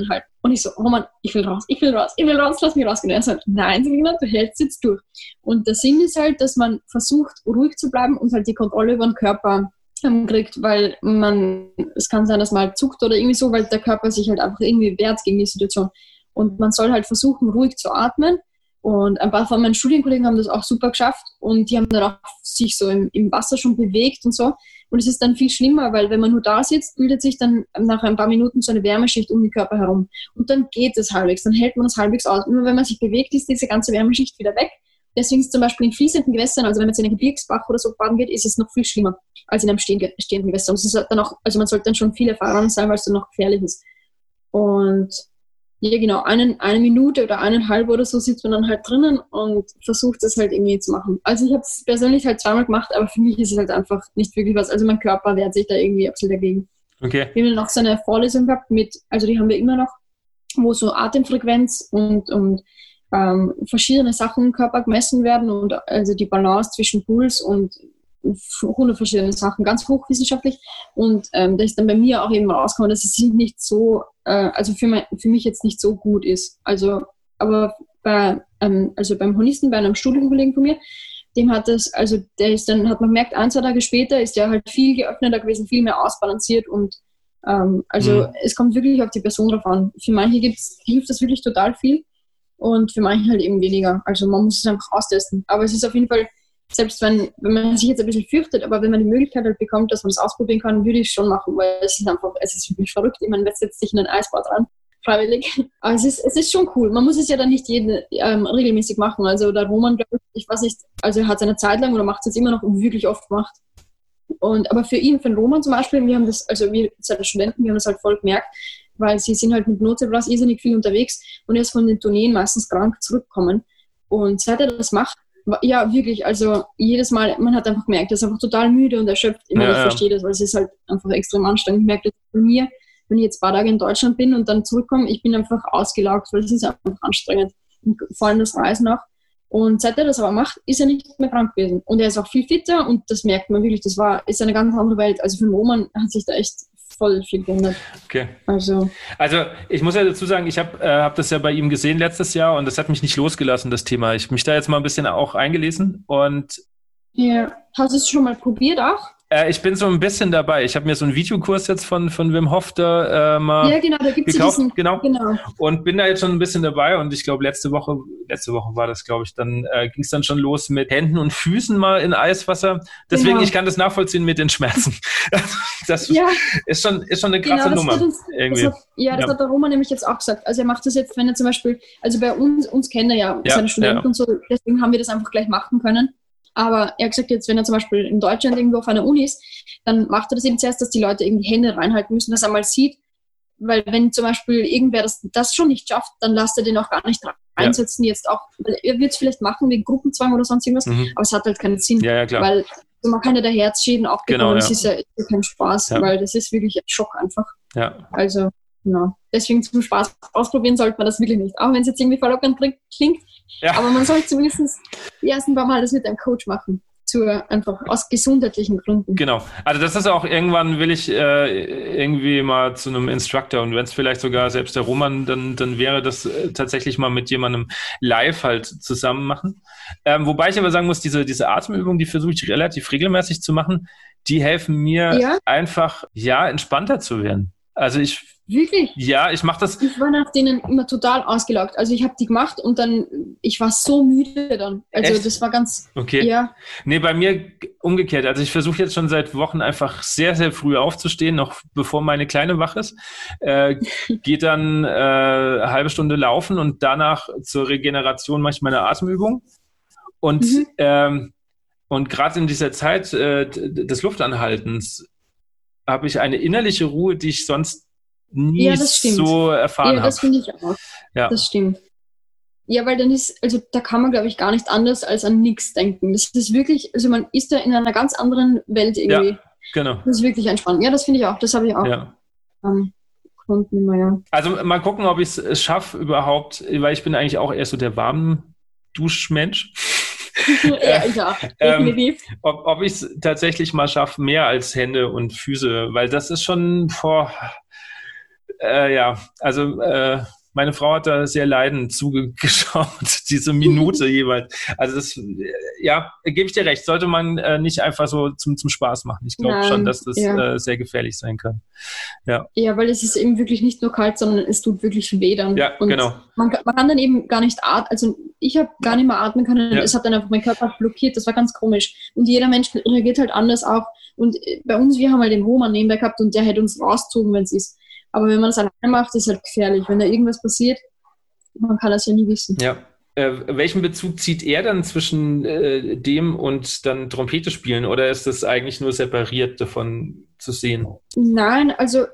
Und ich so, Roman, ich will raus, lass mich rausgehen. Und er sagt, nein, Selina, du hältst jetzt durch. Und der Sinn ist halt, dass man versucht, ruhig zu bleiben und halt die Kontrolle über den Körper kriegt, weil es kann sein, dass man halt zuckt oder irgendwie so, weil der Körper sich halt einfach irgendwie wehrt gegen die Situation. Und man soll halt versuchen, ruhig zu atmen. Und ein paar von meinen Studienkollegen haben das auch super geschafft und die haben dann auch sich so im Wasser schon bewegt und so. Und es ist dann viel schlimmer, weil wenn man nur da sitzt, bildet sich dann nach ein paar Minuten so eine Wärmeschicht um den Körper herum. Und dann geht es halbwegs, dann hält man das halbwegs aus. Nur wenn man sich bewegt, ist diese ganze Wärmeschicht wieder weg. Deswegen ist zum Beispiel in fließenden Gewässern, also wenn man jetzt in einen Gebirgsbach oder so baden geht, ist es noch viel schlimmer als in einem stehenden Gewässer. Und es ist dann auch, also man sollte dann schon viel erfahren sein, weil es dann noch gefährlich ist. Und ja, genau, eine Minute oder 1,5 oder so sitzt man dann halt drinnen und versucht das halt irgendwie zu machen. Also ich habe es persönlich halt zweimal gemacht, aber für mich ist es halt einfach nicht wirklich was. Also mein Körper wehrt sich da irgendwie absolut dagegen. Okay. Wir haben noch so eine Vorlesung gehabt also die haben wir immer noch, wo so Atemfrequenz und verschiedene Sachen im Körper gemessen werden und also die Balance zwischen Puls und 100 verschiedene Sachen, ganz hochwissenschaftlich. Und da ist dann bei mir auch eben rausgekommen, dass es nicht so, also für mich jetzt nicht so gut ist. Also, aber beim Hornisten, bei einem Studienkollegen von mir, dem hat das, also hat man gemerkt, 1-2 Tage später ist der halt viel geöffneter gewesen, viel mehr ausbalanciert und es kommt wirklich auf die Person drauf an. Für manche hilft das wirklich total viel und für manche halt eben weniger. Also man muss es einfach austesten. Aber es ist auf jeden Fall, selbst wenn man sich jetzt ein bisschen fürchtet, aber wenn man die Möglichkeit halt bekommt, dass man es ausprobieren kann, würde ich es schon machen, weil es ist wirklich verrückt. Ich meine, wer setzt sich in einen Eisbad dran, freiwillig. Aber es ist schon cool. Man muss es ja dann nicht regelmäßig machen. Also der Roman, glaube ich weiß nicht, also er hat es eine Zeit lang oder macht es jetzt immer noch wirklich oft gemacht. Aber für ihn, für den Roman zum Beispiel, wir seine Studenten, wir haben das halt voll gemerkt, weil sie sind halt mit Notebras irrsinnig viel unterwegs und er ist von den Tourneen meistens krank zurückgekommen. Und seit er das macht, ja, wirklich, also jedes Mal, man hat einfach gemerkt, er ist einfach total müde und erschöpft. Ich verstehe das, weil es ist halt einfach extrem anstrengend. Ich merke das bei mir, wenn ich jetzt ein paar Tage in Deutschland bin und dann zurückkomme, ich bin einfach ausgelaugt, weil es ist einfach anstrengend. Und vor allem das Reisen auch. Und seit er das aber macht, ist er nicht mehr krank gewesen. Und er ist auch viel fitter und das merkt man wirklich, ist eine ganz andere Welt. Also für den Roman hat sich da echt voll viel geändert. Okay. Also ich muss ja dazu sagen, ich hab das ja bei ihm gesehen letztes Jahr und das hat mich nicht losgelassen, das Thema. Ich habe mich da jetzt mal ein bisschen auch eingelesen und ja, hast du es schon mal probiert auch? Ich bin so ein bisschen dabei. Ich habe mir so einen Videokurs jetzt von Wim Hof da mal ja, genau, da gibt's gekauft. Genau. Und bin da jetzt schon ein bisschen dabei und ich glaube, letzte Woche war das, glaube ich, dann ging es dann schon los mit Händen und Füßen mal in Eiswasser. Deswegen, ich kann das nachvollziehen mit den Schmerzen. Das ist schon eine krasse Nummer. Das hat der Roman nämlich jetzt auch gesagt. Also er macht das jetzt, wenn er zum Beispiel, also bei uns kennt er ja seine Studenten und so, deswegen haben wir das einfach gleich machen können. Aber er hat gesagt, jetzt, wenn er zum Beispiel in Deutschland irgendwo auf einer Uni ist, dann macht er das eben zuerst, dass die Leute irgendwie Hände reinhalten müssen, dass er mal sieht. Weil wenn zum Beispiel irgendwer das schon nicht schafft, dann lasst er den auch gar nicht reinsetzen. Jetzt auch, weil er wird es vielleicht machen wegen Gruppenzwang oder sonst irgendwas, aber es hat halt keinen Sinn. Ja, klar. Weil man kann ja da Herzschäden auch bekommen. Das ist ja kein Spaß, weil das ist wirklich ein Schock einfach. Ja. Also, genau. Deswegen zum Spaß ausprobieren sollte man das wirklich nicht. Auch wenn es jetzt irgendwie verlockend klingt. Ja. Aber man sollte zumindest die ersten paar Mal das mit einem Coach machen. Einfach aus gesundheitlichen Gründen. Genau. Also das ist auch, irgendwann will ich irgendwie mal zu einem Instructor und wenn es vielleicht sogar selbst der Roman, dann wäre das tatsächlich mal mit jemandem live halt zusammen machen. Wobei ich aber sagen muss, diese Atemübungen, die versuche ich relativ regelmäßig zu machen, die helfen mir einfach, entspannter zu werden. Also wirklich? Ja, ich mache das. Ich war nach denen immer total ausgelaugt. Also ich habe die gemacht und dann, ich war so müde dann. Also echt? Das war ganz, ja. Nee, bei mir umgekehrt. Also ich versuche jetzt schon seit Wochen einfach sehr, sehr früh aufzustehen, noch bevor meine Kleine wach ist. Geht dann eine halbe Stunde laufen und danach zur Regeneration mache ich meine Atemübung. Und gerade in dieser Zeit des Luftanhaltens habe ich eine innerliche Ruhe, die ich sonst nie so erfahren habe. Ja, das finde ich auch. Ja. Das stimmt. Ja, weil dann da kann man, glaube ich, gar nicht anders als an nichts denken. Das ist wirklich, also man ist da in einer ganz anderen Welt irgendwie. Ja, genau. Das ist wirklich entspannend. Ja, das finde ich auch. Das habe ich auch. Ja. Konnten immer, ja. Also mal gucken, ob ich es schaffe überhaupt, weil ich bin eigentlich auch eher so der warmen Duschmensch. Ja, ich auch. Definitiv. Ob ich es tatsächlich mal schaffe, mehr als Hände und Füße, weil das ist schon Ja, also meine Frau hat da sehr leidend zugeschaut, diese Minute jeweils. Also das, ja, gebe ich dir recht, sollte man nicht einfach so zum Spaß machen. Ich glaube schon, dass das sehr gefährlich sein kann. Ja. Ja, weil es ist eben wirklich nicht nur kalt, sondern es tut wirklich weh dann. Ja, und genau. Man kann dann eben gar nicht atmen, also ich habe gar nicht mehr atmen können, es hat dann einfach mein Körper blockiert, das war ganz komisch. Und jeder Mensch reagiert halt anders auch. Und bei uns, wir haben halt den Roman nebenbei gehabt und der hätte uns rausgezogen, wenn es ist. Aber wenn man das alleine macht, ist halt gefährlich. Wenn da irgendwas passiert, man kann das ja nie wissen. Ja. Welchen Bezug zieht er dann zwischen dem und dann Trompete spielen? Oder ist das eigentlich nur separiert davon zu sehen? Nein, also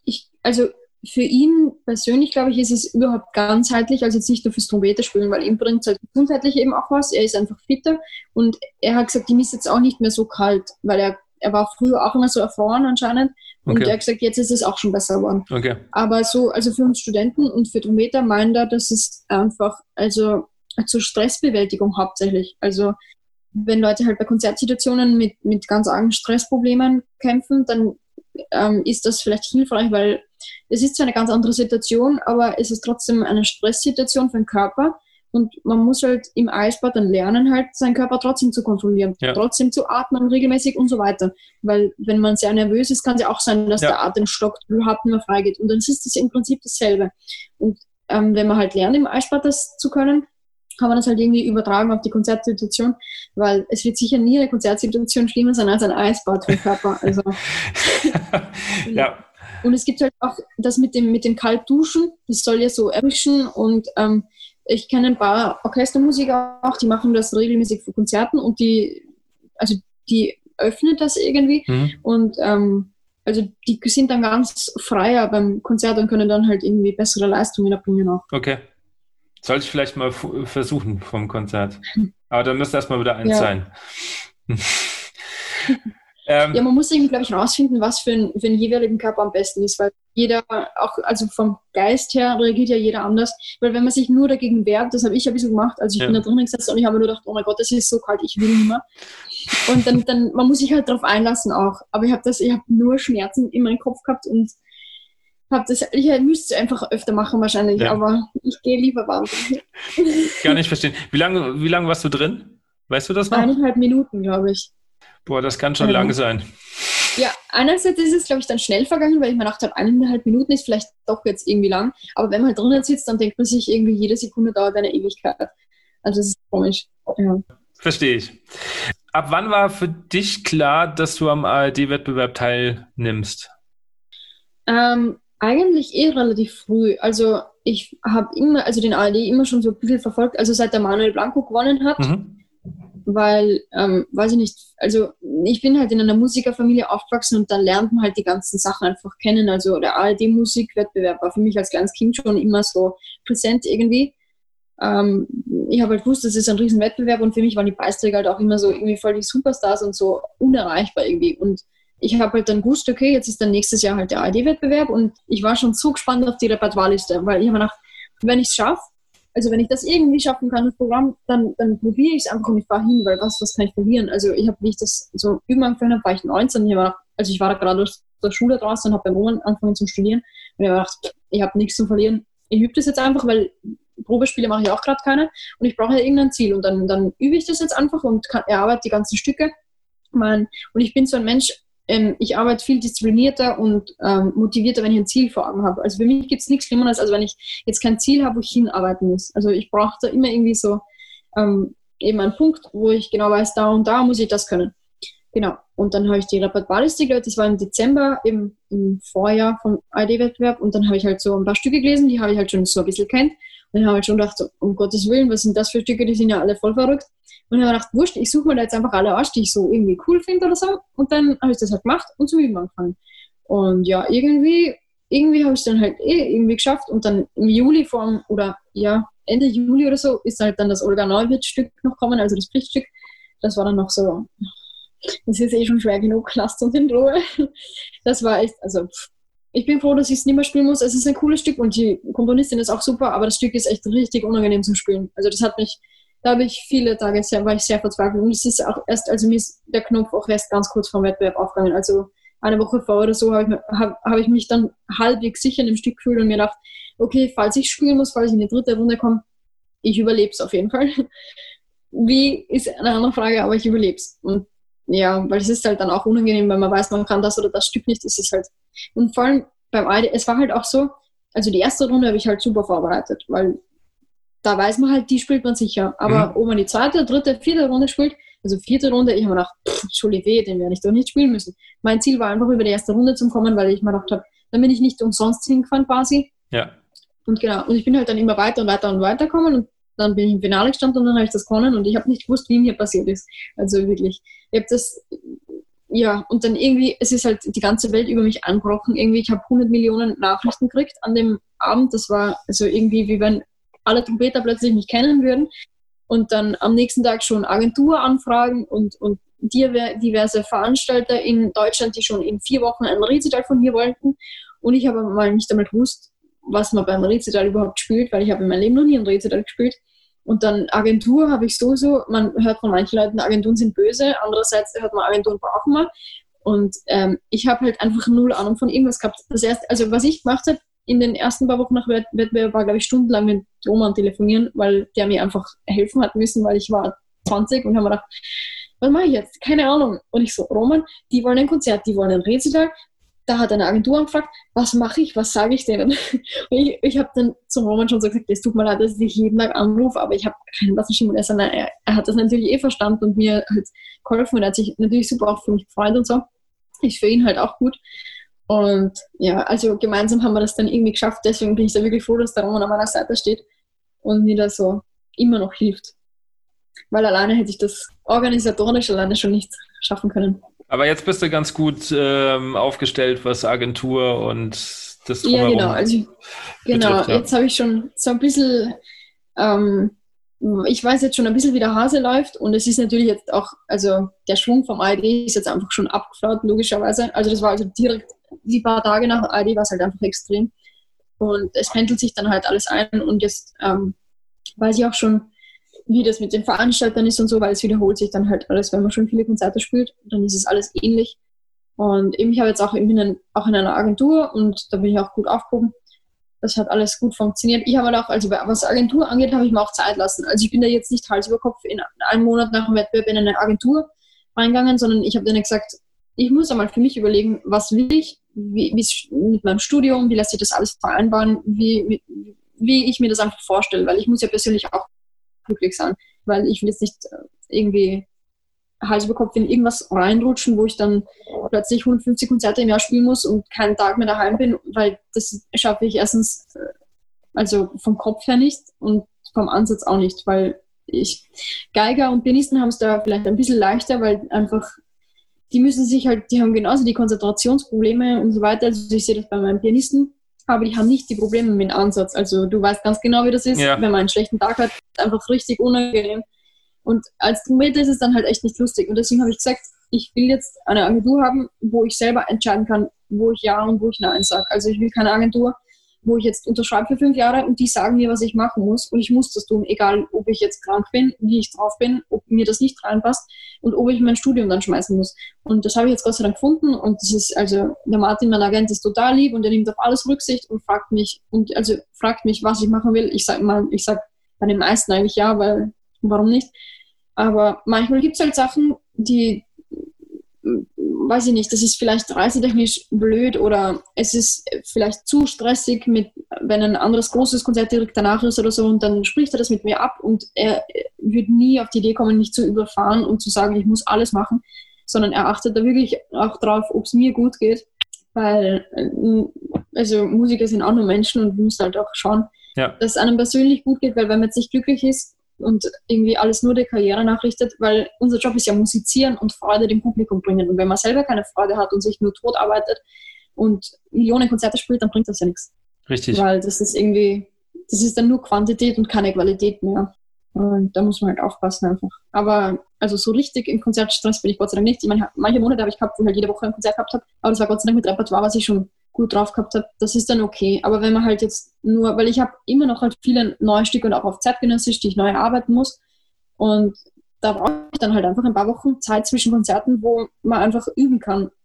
für ihn persönlich, glaube ich, ist es überhaupt ganzheitlich, also jetzt nicht nur fürs Trompete spielen, weil ihm bringt es halt gesundheitlich eben auch was. Er ist einfach fitter und er hat gesagt, ihm ist jetzt auch nicht mehr so kalt, weil er war früher auch immer so erfroren anscheinend. Und er hat gesagt, jetzt ist es auch schon besser geworden. Okay. Aber so, also für uns Studenten und für Trompeter meint er, dass es einfach, also zur Stressbewältigung hauptsächlich. Also wenn Leute halt bei Konzertsituationen mit ganz argen Stressproblemen kämpfen, dann ist das vielleicht hilfreich, weil es ist zwar eine ganz andere Situation, aber es ist trotzdem eine Stresssituation für den Körper. Und man muss halt im Eisbad dann lernen, halt seinen Körper trotzdem zu kontrollieren, trotzdem zu atmen regelmäßig und so weiter. Weil wenn man sehr nervös ist, kann es ja auch sein, dass der Atem stockt, überhaupt nicht mehr freigeht. Und dann ist das im Prinzip dasselbe. Und wenn man halt lernt, im Eisbad das zu können, kann man das halt irgendwie übertragen auf die Konzertsituation, weil es wird sicher nie eine Konzertsituation schlimmer sein als ein Eisbad für den Körper. Also. Ja. Und es gibt halt auch das mit dem Kaltduschen, das soll ja so erwischen und ich kenne ein paar Orchestermusiker auch, die machen das regelmäßig für Konzerten und die öffnen das irgendwie und also die sind dann ganz freier beim Konzert und können dann halt irgendwie bessere Leistungen erbringen auch. Okay. Sollte ich vielleicht mal versuchen vom Konzert. Aber dann müsste erstmal wieder eins sein. Ja, man muss irgendwie, glaube ich, rausfinden, was für einen jeweiligen Körper am besten ist, weil jeder, auch also vom Geist her, reagiert ja jeder anders. Weil wenn man sich nur dagegen wehrt, das habe ich ein bisschen gemacht, also ich bin da drinnen gesessen und ich habe mir nur gedacht, oh mein Gott, das ist so kalt, ich will nicht mehr. Und dann man muss sich halt darauf einlassen auch. Aber ich habe nur Schmerzen in meinem Kopf gehabt und ich müsste es einfach öfter machen wahrscheinlich, aber ich gehe lieber warm. Gar nicht verstehen. Wie lange warst du drin? Weißt du das noch? 1,5 Minuten, glaube ich. Boah, das kann schon lang sein. Ja, einerseits ist es, glaube ich, dann schnell vergangen, weil ich mir gedacht habe, 1,5 Minuten ist vielleicht doch jetzt irgendwie lang. Aber wenn man halt drinnen sitzt, dann denkt man sich irgendwie, jede Sekunde dauert eine Ewigkeit. Also das ist komisch. Ja. Verstehe ich. Ab wann war für dich klar, dass du am ARD-Wettbewerb teilnimmst? Eigentlich relativ früh. Also ich habe den ARD immer schon so ein bisschen verfolgt, also seit der Manuel Blanco gewonnen hat. Weil, weiß ich nicht, also ich bin halt in einer Musikerfamilie aufgewachsen und dann lernt man halt die ganzen Sachen einfach kennen. Also der ARD-Musikwettbewerb war für mich als kleines Kind schon immer so präsent irgendwie. Ich habe halt gewusst, das ist ein Riesenwettbewerb und für mich waren die Preisträger halt auch immer so irgendwie voll die Superstars und so unerreichbar irgendwie. Und ich habe halt dann gewusst, okay, jetzt ist dann nächstes Jahr halt der ARD-Wettbewerb und ich war schon so gespannt auf die Repertoireliste, weil ich habe mir gedacht, wenn ich es schaffe, also wenn ich das irgendwie schaffen kann, das Programm, dann probiere ich es einfach und ich fahre hin, weil was kann ich verlieren? Also ich habe, wie ich das so üben angefangen habe, war ich 19. Ich war da gerade aus der Schule draußen und habe beim Roman angefangen zu studieren. Und ich habe gedacht, ich habe nichts zu verlieren. Ich übe das jetzt einfach, weil Probespiele mache ich auch gerade keine. Und ich brauche ja irgendein Ziel. Und dann übe ich das jetzt einfach und erarbeite die ganzen Stücke. Und ich bin so ein Mensch, ich arbeite viel disziplinierter und motivierter, wenn ich ein Ziel vor Augen habe. Also für mich gibt es nichts Schlimmeres, als wenn ich jetzt kein Ziel habe, wo ich hinarbeiten muss. Also ich brauche da immer irgendwie so eben einen Punkt, wo ich genau weiß, da und da muss ich das können. Genau. Und dann habe ich die Repertoireliste gehört, das war im Dezember, im Vorjahr vom ARD-Wettbewerb und dann habe ich halt so ein paar Stücke gelesen, die habe ich halt schon so ein bisschen kennt. Und dann habe ich halt schon gedacht, so, um Gottes Willen, was sind das für Stücke, die sind ja alle voll verrückt. Und dann habe ich gedacht, wurscht, ich suche mir da jetzt einfach alle aus, die ich so irgendwie cool finde oder so. Und dann habe ich das halt gemacht und zum Üben angefangen. Und ja, irgendwie habe ich es dann halt irgendwie geschafft. Und dann im Juli Ende Juli oder so ist halt dann das Olga Neuwirth-Stück noch gekommen, also das Pflichtstück. Das war dann noch so, das ist schon schwer genug, lasst uns in Ruhe. Das war echt, also ich bin froh, dass ich es nicht mehr spielen muss. Es ist ein cooles Stück und die Komponistin ist auch super, aber das Stück ist echt richtig unangenehm zum Spielen. Also da habe ich viele Tage war ich sehr verzweifelt und es ist auch erst, also mir ist der Knopf auch erst ganz kurz vor dem Wettbewerb aufgegangen. Also eine Woche vor oder so, habe ich mich dann halbwegs sicher in dem Stück gefühlt und mir gedacht, okay, falls ich spielen muss, falls ich in die 3. Runde komme, ich überlebe es auf jeden Fall. Wie ist eine andere Frage, aber ich überlebe es. Und ja, weil es ist halt dann auch unangenehm, wenn man weiß, man kann das oder das Stück nicht, ist es halt. Und vor allem beim ID, es war halt auch so, also die erste Runde habe ich halt super vorbereitet, weil da weiß man halt, die spielt man sicher. Aber ob man die 2., 3., 4. Runde spielt, also 4. Runde, ich habe mir gedacht, Entschuldigung, den werde ich doch nicht spielen müssen. Mein Ziel war einfach, über die erste Runde zu kommen, weil ich mir gedacht habe, dann bin ich nicht umsonst hingefahren quasi. Ja. Und genau, und ich bin halt dann immer weiter und weiter und weiter gekommen und dann bin ich im Finale gestanden und dann habe ich das gewonnen und ich habe nicht gewusst, wie mir passiert ist. Also wirklich, ich habe das, ja, und dann irgendwie, es ist halt die ganze Welt über mich angebrochen. Irgendwie, ich habe 100 Millionen Nachrichten gekriegt an dem Abend. Das war also irgendwie, wie wenn alle Trompeter plötzlich mich kennen würden. Und dann am nächsten Tag schon Agenturanfragen und diverse Veranstalter in Deutschland, die schon in 4 Wochen ein Rezital von mir wollten. Und ich habe mal nicht einmal gewusst, was man beim Rezital überhaupt spielt, weil ich habe in meinem Leben noch nie ein Rezital gespielt. Und dann Agentur habe ich sowieso, man hört von manchen Leuten, Agenturen sind böse, andererseits hört man, Agenturen brauchen wir. Und ich habe halt einfach null Ahnung von irgendwas gehabt. Das erste, also was ich gemacht habe in den ersten paar Wochen nach Wettbewerb, war, glaube ich, stundenlang mit Roman telefonieren, weil der mir einfach helfen hat müssen, weil ich war 20 und habe mir gedacht, was mache ich jetzt? Keine Ahnung. Und ich so, Roman, die wollen ein Konzert, die wollen ein Rezital. Da hat eine Agentur angefragt, was mache ich, was sage ich denen? Und ich habe dann zum Roman schon so gesagt, es tut mir leid, dass ich dich jeden Tag anrufe, aber ich habe keinen blassen Schimmer. Er hat das natürlich verstanden und mir halt geholfen und er hat sich natürlich super auch für mich gefreut und so. Ist für ihn halt auch gut. Und ja, also gemeinsam haben wir das dann irgendwie geschafft, deswegen bin ich da wirklich froh, dass der Roman an meiner Seite steht und mir da so immer noch hilft. Weil alleine hätte ich das organisatorisch alleine schon nicht schaffen können. Aber jetzt bist du ganz gut aufgestellt, was Agentur und das Drumherum betrifft. Ja. Jetzt habe ich schon so ein bisschen, ich weiß jetzt schon ein bisschen, wie der Hase läuft und es ist natürlich jetzt auch, also der Schwung vom ARD ist jetzt einfach schon abgeflaut, logischerweise. Also das war also direkt, die paar Tage nach ARD war es halt einfach extrem und es pendelt sich dann halt alles ein und jetzt weiß ich auch schon, wie das mit den Veranstaltern ist und so, weil es wiederholt sich dann halt alles, wenn man schon viele Konzerte spielt, dann ist es alles ähnlich. Und eben, ich habe jetzt auch in einer Agentur und da bin ich auch gut aufgehoben. Das hat alles gut funktioniert. Ich habe halt auch, also was Agentur angeht, habe ich mir auch Zeit lassen. Also ich bin da jetzt nicht Hals über Kopf in einem Monat nach dem Wettbewerb in eine Agentur reingegangen, sondern ich habe denen gesagt, ich muss einmal für mich überlegen, was will ich, wie mit meinem Studium, wie lässt sich das alles vereinbaren, wie ich mir das einfach vorstelle, weil ich muss ja persönlich auch glücklich sein, weil ich will jetzt nicht irgendwie Hals über Kopf in irgendwas reinrutschen, wo ich dann plötzlich 150 Konzerte im Jahr spielen muss und keinen Tag mehr daheim bin, weil das schaffe ich erstens also vom Kopf her nicht und vom Ansatz auch nicht, weil Geiger und Pianisten haben es da vielleicht ein bisschen leichter, weil einfach die haben genauso die Konzentrationsprobleme und so weiter, also ich sehe das bei meinen Pianisten, aber die haben nicht die Probleme mit dem Ansatz. Also du weißt ganz genau, wie das ist, wenn man einen schlechten Tag hat, einfach richtig unangenehm. Und als Trompeter ist es dann halt echt nicht lustig. Und deswegen habe ich gesagt, ich will jetzt eine Agentur haben, wo ich selber entscheiden kann, wo ich Ja und wo ich Nein sage. Also ich will keine Agentur, wo ich jetzt unterschreibe für 5 Jahre und die sagen mir, was ich machen muss. Und ich muss das tun, egal ob ich jetzt krank bin, wie ich drauf bin, ob mir das nicht reinpasst und ob ich mein Studium dann schmeißen muss. Und das habe ich jetzt Gott sei Dank gefunden. Und das ist, also der Martin, mein Agent, ist total lieb und er nimmt auf alles Rücksicht und fragt mich, was ich machen will. Ich sag bei den meisten eigentlich ja, weil warum nicht? Aber manchmal gibt es halt Sachen, die, weiß ich nicht, das ist vielleicht reisetechnisch blöd oder es ist vielleicht zu stressig, wenn ein anderes großes Konzert direkt danach ist oder so und dann spricht er das mit mir ab und er wird nie auf die Idee kommen, mich zu überfahren und zu sagen, ich muss alles machen, sondern er achtet da wirklich auch drauf, ob es mir gut geht, weil also Musiker sind auch nur Menschen und wir müssen halt auch schauen, dass es einem persönlich gut geht, weil wenn man jetzt nicht glücklich ist und irgendwie alles nur der Karriere nachrichtet, weil unser Job ist ja musizieren und Freude dem Publikum bringen. Und wenn man selber keine Freude hat und sich nur tot arbeitet und Millionen Konzerte spielt, dann bringt das ja nichts. Richtig. Weil das ist dann nur Quantität und keine Qualität mehr. Und da muss man halt aufpassen einfach. Aber also so richtig im Konzertstress bin ich Gott sei Dank nicht. Ich meine, manche Monate habe ich gehabt, wo ich halt jede Woche ein Konzert gehabt habe, aber das war Gott sei Dank mit Repertoire, was ich schon gut drauf gehabt habe, das ist dann okay. Aber wenn man halt jetzt nur, weil ich habe immer noch halt viele neue Stücke und auch auf zeitgenössisch, die ich neu erarbeiten muss und da brauche ich dann halt einfach ein paar Wochen Zeit zwischen Konzerten, wo man einfach üben kann.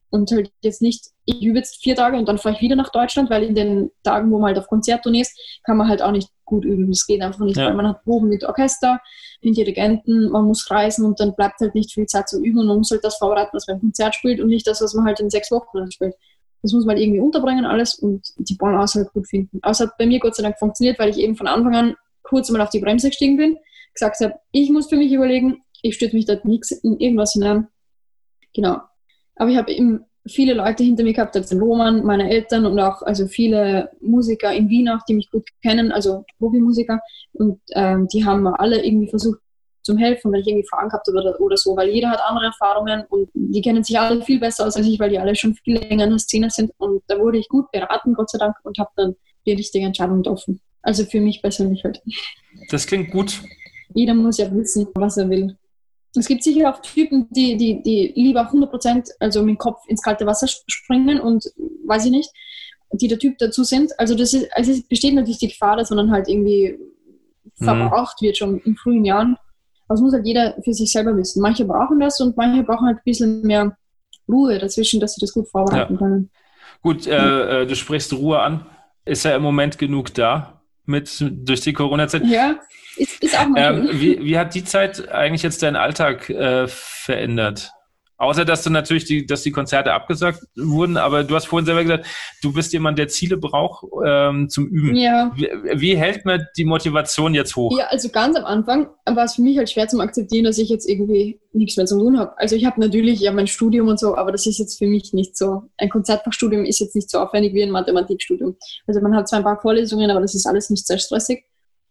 Und halt jetzt nicht, ich übe jetzt 4 Tage und dann fahre ich wieder nach Deutschland, weil in den Tagen, wo man halt auf Konzerttournee ist, kann man halt auch nicht gut üben. Das geht einfach nicht, weil man hat Proben mit Orchester, mit Dirigenten, man muss reisen und dann bleibt halt nicht viel Zeit zum Üben und man muss halt das vorbereiten, was beim Konzert spielt und nicht das, was man halt in 6 Wochen dann spielt. Das muss man halt irgendwie unterbringen alles und die Balance halt gut finden. Aber es hat bei mir Gott sei Dank funktioniert, weil ich eben von Anfang an kurz mal auf die Bremse gestiegen bin, gesagt habe, ich muss für mich überlegen, ich stürze mich dort nichts in irgendwas hinein. Genau. Aber ich habe eben viele Leute hinter mir gehabt, also Roman, meine Eltern und auch also viele Musiker in Wien auch, die mich gut kennen, also Profimusiker. Und die haben alle irgendwie versucht zum Helfen, wenn ich irgendwie Fragen gehabt habe oder so, weil jeder hat andere Erfahrungen und die kennen sich alle viel besser aus als ich, weil die alle schon viel länger in der Szene sind. Und da wurde ich gut beraten, Gott sei Dank, und habe dann die richtige Entscheidung getroffen. Also für mich persönlich halt. Das klingt gut. Jeder muss ja wissen, was er will. Es gibt sicher auch Typen, die lieber 100%, also mit dem Kopf ins kalte Wasser springen und weiß ich nicht, die der Typ dazu sind. Also es besteht natürlich die Gefahr, dass man dann halt irgendwie verbraucht wird schon in frühen Jahren. Aber das muss halt jeder für sich selber wissen. Manche brauchen das und manche brauchen halt ein bisschen mehr Ruhe dazwischen, dass sie das gut vorbereiten können. Gut, du sprichst Ruhe an. Ist ja im Moment genug da durch die Corona-Zeit. Ja, ist auch mal schön. Wie hat die Zeit eigentlich jetzt deinen Alltag verändert? Außer, dass du natürlich dass die Konzerte abgesagt wurden, aber du hast vorhin selber gesagt, du bist jemand, der Ziele braucht zum Üben. Ja. Wie hält man die Motivation jetzt hoch? Ja, also ganz am Anfang war es für mich halt schwer zu akzeptieren, dass ich jetzt irgendwie nichts mehr zu tun habe. Also ich habe natürlich mein Studium und so, aber das ist jetzt für mich nicht so. Ein Konzertfachstudium ist jetzt nicht so aufwendig wie ein Mathematikstudium. Also man hat zwar ein paar Vorlesungen, aber das ist alles nicht sehr stressig.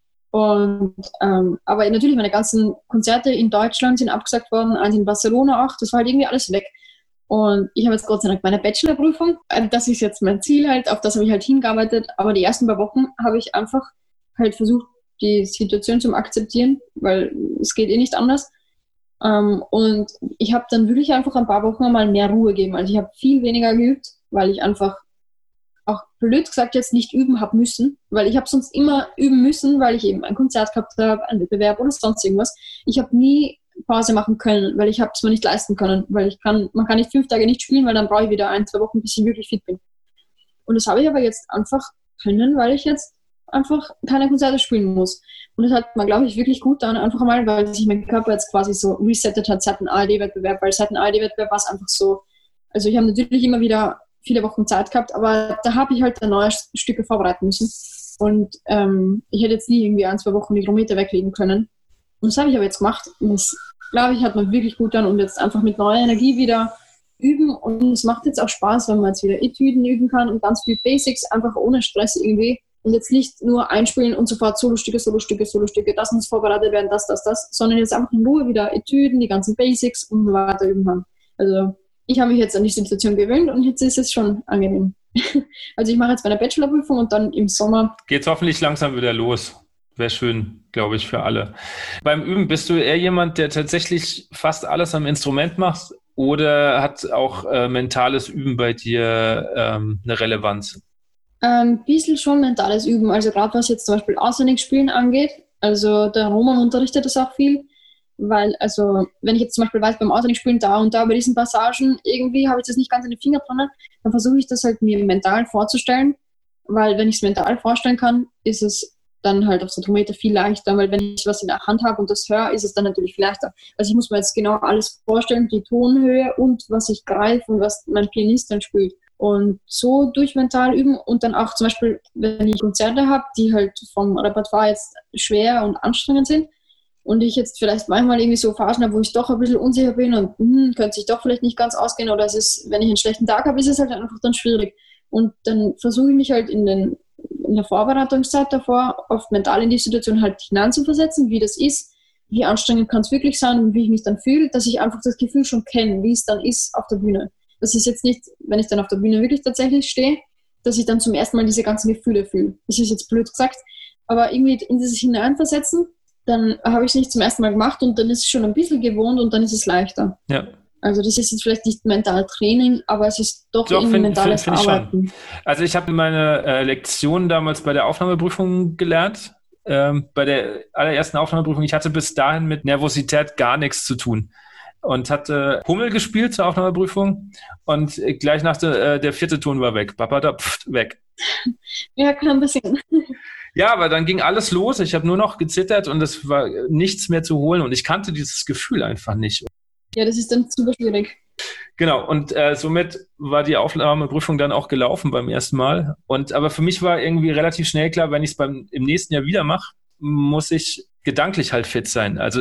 Und aber natürlich, meine ganzen Konzerte in Deutschland sind abgesagt worden, eins in Barcelona auch, das war halt irgendwie alles weg. Und ich habe jetzt Gott sei Dank meine Bachelorprüfung, das ist jetzt mein Ziel halt, auf das habe ich halt hingearbeitet, aber die ersten paar Wochen habe ich einfach halt versucht, die Situation zu akzeptieren, weil es geht eh nicht anders. Und ich habe dann wirklich einfach ein paar Wochen mal mehr Ruhe gegeben, also ich habe viel weniger geübt, weil ich einfach auch blöd gesagt jetzt nicht üben habe müssen, weil ich habe sonst immer üben müssen, weil ich eben ein Konzert gehabt habe, einen Wettbewerb oder sonst irgendwas. Ich habe nie Pause machen können, weil ich habe es mir nicht leisten können, weil man kann nicht 5 Tage nicht spielen, weil dann brauche ich wieder 1-2 Wochen, bis ich wirklich fit bin. Und das habe ich aber jetzt einfach können, weil ich jetzt einfach keine Konzerte spielen muss. Und das hat mir, glaube ich, wirklich gut getan, einfach mal, weil sich mein Körper jetzt quasi so resettet hat seit dem ARD-Wettbewerb, weil seit dem ARD-Wettbewerb war es einfach so, also ich habe natürlich immer wieder viele Wochen Zeit gehabt, aber da habe ich halt dann neue Stücke vorbereiten müssen. Und ich hätte jetzt nie irgendwie 1-2 Wochen die Kilometer weglegen können. Und das habe ich aber jetzt gemacht. Und das, glaube ich, hat mir wirklich gut getan und jetzt einfach mit neuer Energie wieder üben. Und es macht jetzt auch Spaß, wenn man jetzt wieder Etüden üben kann und ganz viel Basics, einfach ohne Stress irgendwie. Und jetzt nicht nur einspielen und sofort Solostücke, das muss vorbereitet werden, das, sondern jetzt einfach in Ruhe wieder Etüden, die ganzen Basics und weiter üben kann. Also ich habe mich jetzt an die Situation gewöhnt und jetzt ist es schon angenehm. Also ich mache jetzt meine Bachelorprüfung und dann im Sommer geht's hoffentlich langsam wieder los. Wäre schön, glaube ich, für alle. Beim Üben bist du eher jemand, der tatsächlich fast alles am Instrument macht oder hat auch mentales Üben bei dir eine Relevanz? ein bisschen schon mentales Üben. Also gerade was jetzt zum Beispiel Auswendigspielen angeht. Also der Roman unterrichtet das auch viel. Weil, also, wenn ich jetzt zum Beispiel weiß, beim Auswendigspielen da und da bei diesen Passagen, irgendwie habe ich das nicht ganz in den Finger dran, dann versuche ich das halt mir mental vorzustellen, weil wenn ich es mental vorstellen kann, ist es dann halt auf der Trompete viel leichter, weil wenn ich was in der Hand habe und das höre, ist es dann natürlich viel leichter. Also ich muss mir jetzt genau alles vorstellen, die Tonhöhe und was ich greife und was mein Pianist dann spielt. Und so durch mental üben und dann auch zum Beispiel, wenn ich Konzerte habe, die halt vom Repertoire jetzt schwer und anstrengend sind, und ich jetzt vielleicht manchmal irgendwie so Phasen habe, wo ich doch ein bisschen unsicher bin und könnte sich doch vielleicht nicht ganz ausgehen oder es ist, wenn ich einen schlechten Tag habe, ist es halt einfach dann schwierig. Und dann versuche ich mich halt in der Vorbereitungszeit davor oft mental in die Situation halt hineinzuversetzen, wie das ist, wie anstrengend kann es wirklich sein und wie ich mich dann fühle, dass ich einfach das Gefühl schon kenne, wie es dann ist auf der Bühne. Das ist jetzt nicht, wenn ich dann auf der Bühne wirklich tatsächlich stehe, dass ich dann zum ersten Mal diese ganzen Gefühle fühle. Das ist jetzt blöd gesagt, aber irgendwie in dieses Hineinversetzen, dann habe ich es nicht zum ersten Mal gemacht und dann ist es schon ein bisschen gewohnt und dann ist es leichter. Ja. Also das ist jetzt vielleicht nicht mental Training, aber es ist doch irgendwie mentales Arbeiten. Also ich habe meine Lektion damals bei der Aufnahmeprüfung gelernt. Bei der allerersten Aufnahmeprüfung, ich hatte bis dahin mit Nervosität gar nichts zu tun. und hatte Hummel gespielt zur Aufnahmeprüfung und gleich nach der vierte Ton war weg. Weg. Ja, kann passieren. Ja, aber dann ging alles los. Ich habe nur noch gezittert und es war nichts mehr zu holen und ich kannte dieses Gefühl einfach nicht. Ja, das ist dann super schwierig. Genau, und somit war die Aufnahmeprüfung dann auch gelaufen beim ersten Mal. Aber für mich war irgendwie relativ schnell klar, wenn ich es im nächsten Jahr wieder mache, muss ich gedanklich halt fit sein. Also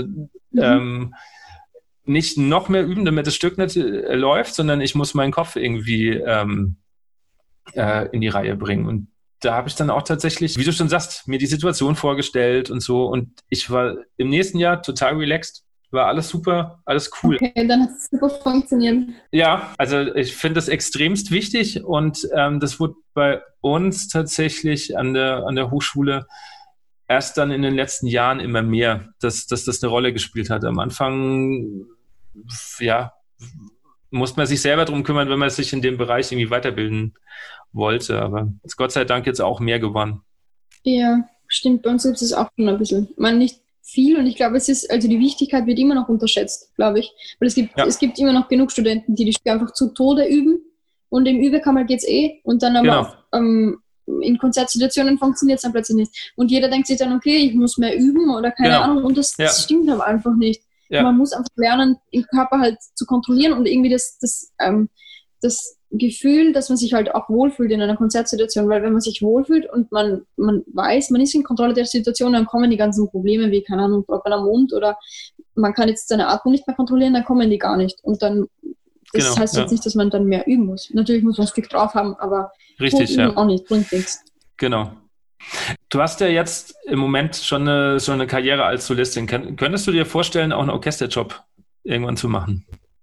nicht noch mehr üben, damit das Stück nicht läuft, sondern ich muss meinen Kopf irgendwie in die Reihe bringen. Und da habe ich dann auch tatsächlich, wie du schon sagst, mir die Situation vorgestellt und so. Und ich war im nächsten Jahr total relaxed. War alles super, alles cool. Okay, dann hat es super funktioniert. Ja, also ich finde das extremst wichtig und das wurde bei uns tatsächlich an der Hochschule erst dann in den letzten Jahren immer mehr, dass das eine Rolle gespielt hat. Am Anfang, ja, musste man sich selber drum kümmern, wenn man sich in dem Bereich irgendwie weiterbilden wollte. Aber ist Gott sei Dank jetzt auch mehr geworden. Ja, stimmt. Bei uns gibt es auch schon ein bisschen. Ich meine, nicht viel und ich glaube, also die Wichtigkeit wird immer noch unterschätzt, glaube ich. Weil es gibt immer noch genug Studenten, die einfach zu Tode üben und im Übekammer geht's und dann aber in Konzertsituationen funktioniert es dann plötzlich nicht. Und jeder denkt sich dann, okay, ich muss mehr üben oder keine Ahnung und das stimmt aber einfach nicht. Ja. Man muss einfach lernen, den Körper halt zu kontrollieren und irgendwie das Gefühl, dass man sich halt auch wohlfühlt in einer Konzertsituation, weil wenn man sich wohlfühlt und man weiß, man ist in Kontrolle der Situation, dann kommen die ganzen Probleme wie, keine Ahnung, Brocken am Mund oder man kann jetzt seine Atmung nicht mehr kontrollieren, dann kommen die gar nicht. Und dann, das heißt jetzt nicht, dass man dann mehr üben muss. Natürlich muss man ein Stück drauf haben, aber richtig, auch nicht, bringt nichts. Genau. Du hast ja jetzt im Moment schon eine Karriere als Solistin. Könntest du dir vorstellen, auch einen Orchesterjob irgendwann zu machen?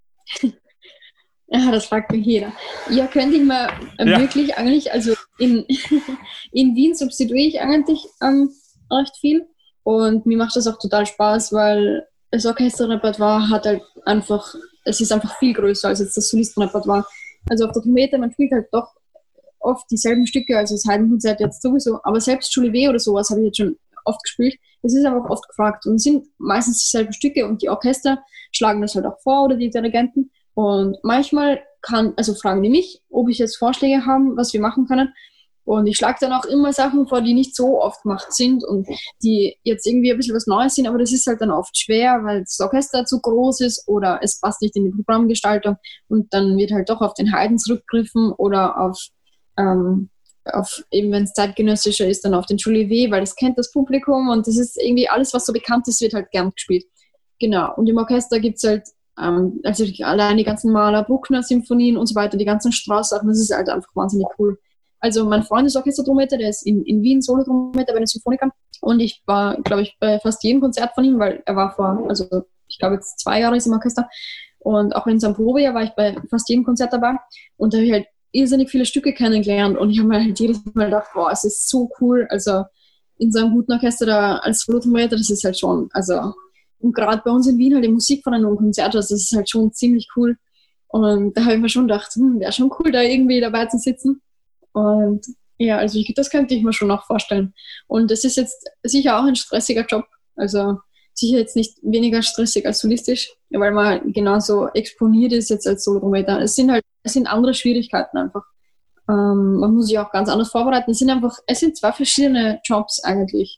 Ja, das fragt mich jeder. Ja, könnte ich mal wirklich eigentlich, also in Wien substituiere ich eigentlich recht viel und mir macht das auch total Spaß, weil das Orchesterrepertoire hat halt einfach, es ist einfach viel größer als jetzt das Solistenrepertoire. Also auf der Trompete, man spielt halt doch oft dieselben Stücke, also das Haydn-Konzert jetzt sowieso, aber selbst Schule W oder sowas habe ich jetzt schon oft gespielt. Es ist einfach oft gefragt und es sind meistens dieselben Stücke und die Orchester schlagen das halt auch vor oder die Dirigenten. Und manchmal fragen die mich, ob ich jetzt Vorschläge habe, was wir machen können. Und ich schlage dann auch immer Sachen vor, die nicht so oft gemacht sind und die jetzt irgendwie ein bisschen was Neues sind, aber das ist halt dann oft schwer, weil das Orchester zu groß ist oder es passt nicht in die Programmgestaltung und dann wird halt doch auf den Haydn zurückgegriffen oder auf eben, wenn es zeitgenössischer ist, dann auf den Schule W, weil das kennt das Publikum und das ist irgendwie alles, was so bekannt ist, wird halt gern gespielt. Genau. Und im Orchester gibt es halt also allein die ganzen Mahler, Bruckner-Symphonien und so weiter, die ganzen Strauss-Sachen, das ist halt einfach wahnsinnig cool. Also mein Freund ist Orchestertrompeter, der ist in Wien Solo-Trompeter bei den Symphonikern und ich war, glaube ich, bei fast jedem Konzert von ihm, weil er war ich glaube jetzt 2 Jahre ist im Orchester und auch in seinem Probejahr war ich bei fast jedem Konzert dabei und da habe ich halt irrsinnig viele Stücke kennengelernt und ich habe mir halt jedes Mal gedacht, boah, es ist so cool, also in so einem guten Orchester da als Solo-Trompeter, das ist halt schon, also und gerade bei uns in Wien halt die Musikverein und Konzerte, das ist halt schon ziemlich cool. Und da habe ich mir schon gedacht, wäre schon cool, da irgendwie dabei zu sitzen. Und ja, also das könnte ich mir schon noch vorstellen. Und es ist jetzt sicher auch ein stressiger Job. Also sicher jetzt nicht weniger stressig als solistisch, weil man genauso exponiert ist jetzt als Solo-Trompeter. Es sind andere Schwierigkeiten einfach. Man muss sich auch ganz anders vorbereiten. Es sind 2 verschiedene Jobs eigentlich.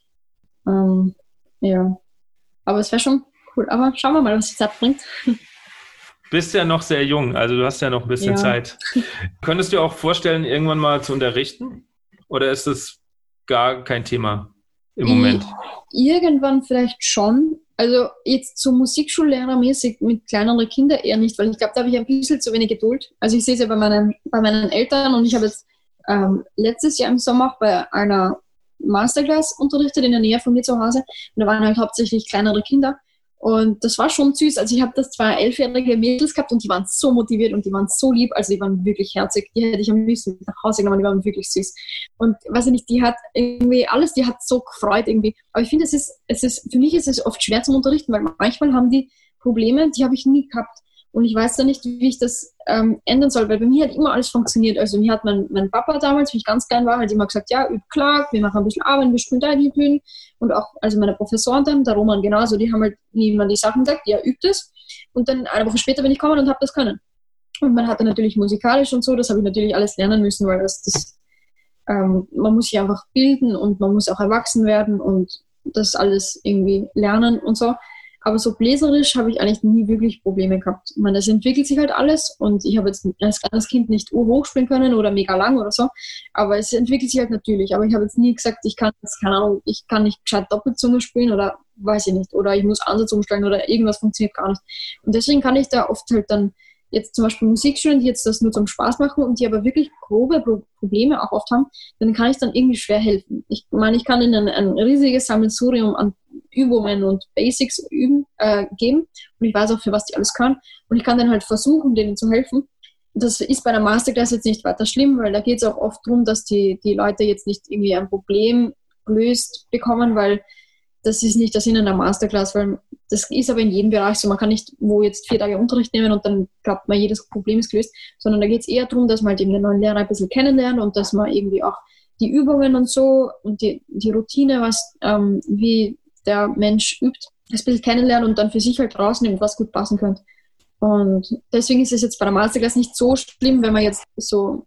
Ja. Aber es wäre schon cool. Aber schauen wir mal, was die Zeit bringt. Bist ja noch sehr jung, also du hast ja noch ein bisschen Zeit. Könntest du dir auch vorstellen, irgendwann mal zu unterrichten? Oder ist das gar kein Thema im Moment? Irgendwann vielleicht schon. Also jetzt so Musikschullehrermäßig mit kleineren Kindern eher nicht, weil ich glaube, da habe ich ein bisschen zu wenig Geduld. Also ich sehe es ja bei meinen Eltern und ich habe jetzt letztes Jahr im Sommer auch bei einer Masterclass unterrichtet in der Nähe von mir zu Hause und da waren halt hauptsächlich kleinere Kinder und das war schon süß, also ich habe das 2 11-jährige Mädels gehabt und die waren so motiviert und die waren so lieb, also die waren wirklich herzig, die hätte ich am liebsten nach Hause genommen, die waren wirklich süß und weiß ich nicht, die hat irgendwie alles, die hat so gefreut irgendwie, aber ich finde, für mich ist es oft schwer zum Unterrichten, weil manchmal haben die Probleme, die habe ich nie gehabt Und ich weiß da nicht, wie ich das ändern soll, weil bei mir hat immer alles funktioniert. Also mir hat mein Papa damals, wie ich ganz klein war, halt immer gesagt, ja, üb klar, wir machen ein bisschen Arbeit, wir spielen da die Bühnen. Und auch, also meine Professoren dann, der Roman genauso, die haben halt niemand die Sachen gesagt, ja, übt es. Und dann eine Woche später bin ich gekommen und habe das können. Und man hatte natürlich musikalisch und so, das habe ich natürlich alles lernen müssen, weil man muss sich einfach bilden und man muss auch erwachsen werden und das alles irgendwie lernen und so. Aber so bläserisch habe ich eigentlich nie wirklich Probleme gehabt. Ich meine, es entwickelt sich halt alles und ich habe jetzt als kleines Kind nicht hoch spielen können oder mega lang oder so, aber es entwickelt sich halt natürlich. Aber ich habe jetzt nie gesagt, ich kann jetzt, keine Ahnung, ich kann nicht gescheit Doppelzunge spielen oder weiß ich nicht, oder ich muss Ansatz umsteigen oder irgendwas funktioniert gar nicht. Und deswegen kann ich da oft halt dann jetzt zum Beispiel Musikstudenten, die jetzt das nur zum Spaß machen und die aber wirklich grobe Probleme auch oft haben, dann kann ich dann irgendwie schwer helfen. Ich meine, ich kann ihnen ein riesiges Sammelsurium an Übungen und Basics geben und ich weiß auch, für was die alles können und ich kann dann halt versuchen, denen zu helfen. Das ist bei der Masterclass jetzt nicht weiter schlimm, weil da geht es auch oft darum, dass die Leute jetzt nicht irgendwie ein Problem gelöst bekommen, weil das ist nicht der Sinn einer Masterclass, weil das ist aber in jedem Bereich so. Man kann nicht jetzt 4 Tage Unterricht nehmen und dann glaubt man, jedes Problem ist gelöst, sondern da geht es eher darum, dass man halt eben den neuen Lehrer ein bisschen kennenlernt und dass man irgendwie auch die Übungen und so und die Routine, wie der Mensch übt, das ein bisschen kennenlernt und dann für sich halt rausnimmt, was gut passen könnte. Und deswegen ist es jetzt bei der Masterclass nicht so schlimm, wenn man jetzt so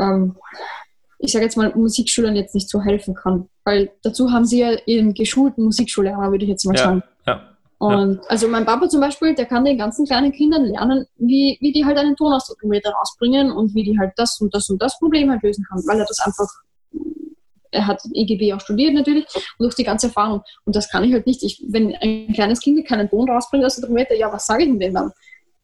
ich sage jetzt mal, Musikschülern jetzt nicht so helfen kann. Weil dazu haben sie ja ihren geschulten Musikschullehrer, würde ich jetzt mal sagen. Ja. Und also mein Papa zum Beispiel, der kann den ganzen kleinen Kindern lernen, wie die halt einen Tonausdruckmeter rausbringen und wie die halt das und das und das Problem halt lösen kann, weil er das einfach, er hat EGB auch studiert natürlich und durch die ganze Erfahrung. Und das kann ich halt nicht. Wenn ein kleines Kind keinen Ton rausbringt aus dem Tonometer, ja, was sage ich denn dann?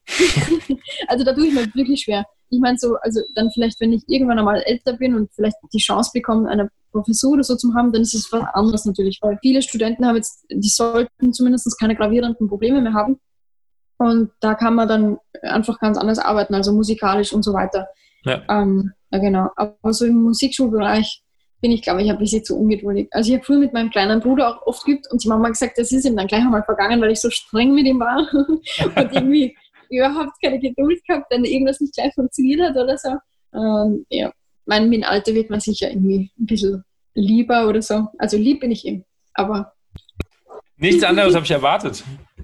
Also da tue ich mir wirklich schwer. Ich meine so, also dann vielleicht, wenn ich irgendwann einmal älter bin und vielleicht die Chance bekomme, eine Professur oder so zu haben, dann ist es was anderes natürlich, weil viele Studenten haben jetzt, die sollten zumindest keine gravierenden Probleme mehr haben und da kann man dann einfach ganz anders arbeiten, also musikalisch und so weiter. Ja, genau. Aber so im Musikschulbereich bin ich, glaube ich, ein bisschen zu ungeduldig. Also ich habe früher mit meinem kleinen Bruder auch oft geübt und die Mama hat gesagt, das ist ihm dann gleich einmal vergangen, weil ich so streng mit ihm war und irgendwie überhaupt keine Geduld gehabt, wenn irgendwas nicht gleich funktioniert hat oder so. Ja, mit dem Alter wird man sicher irgendwie ein bisschen lieber oder so. Also lieb bin ich ihm, aber... Nichts anderes habe ich erwartet.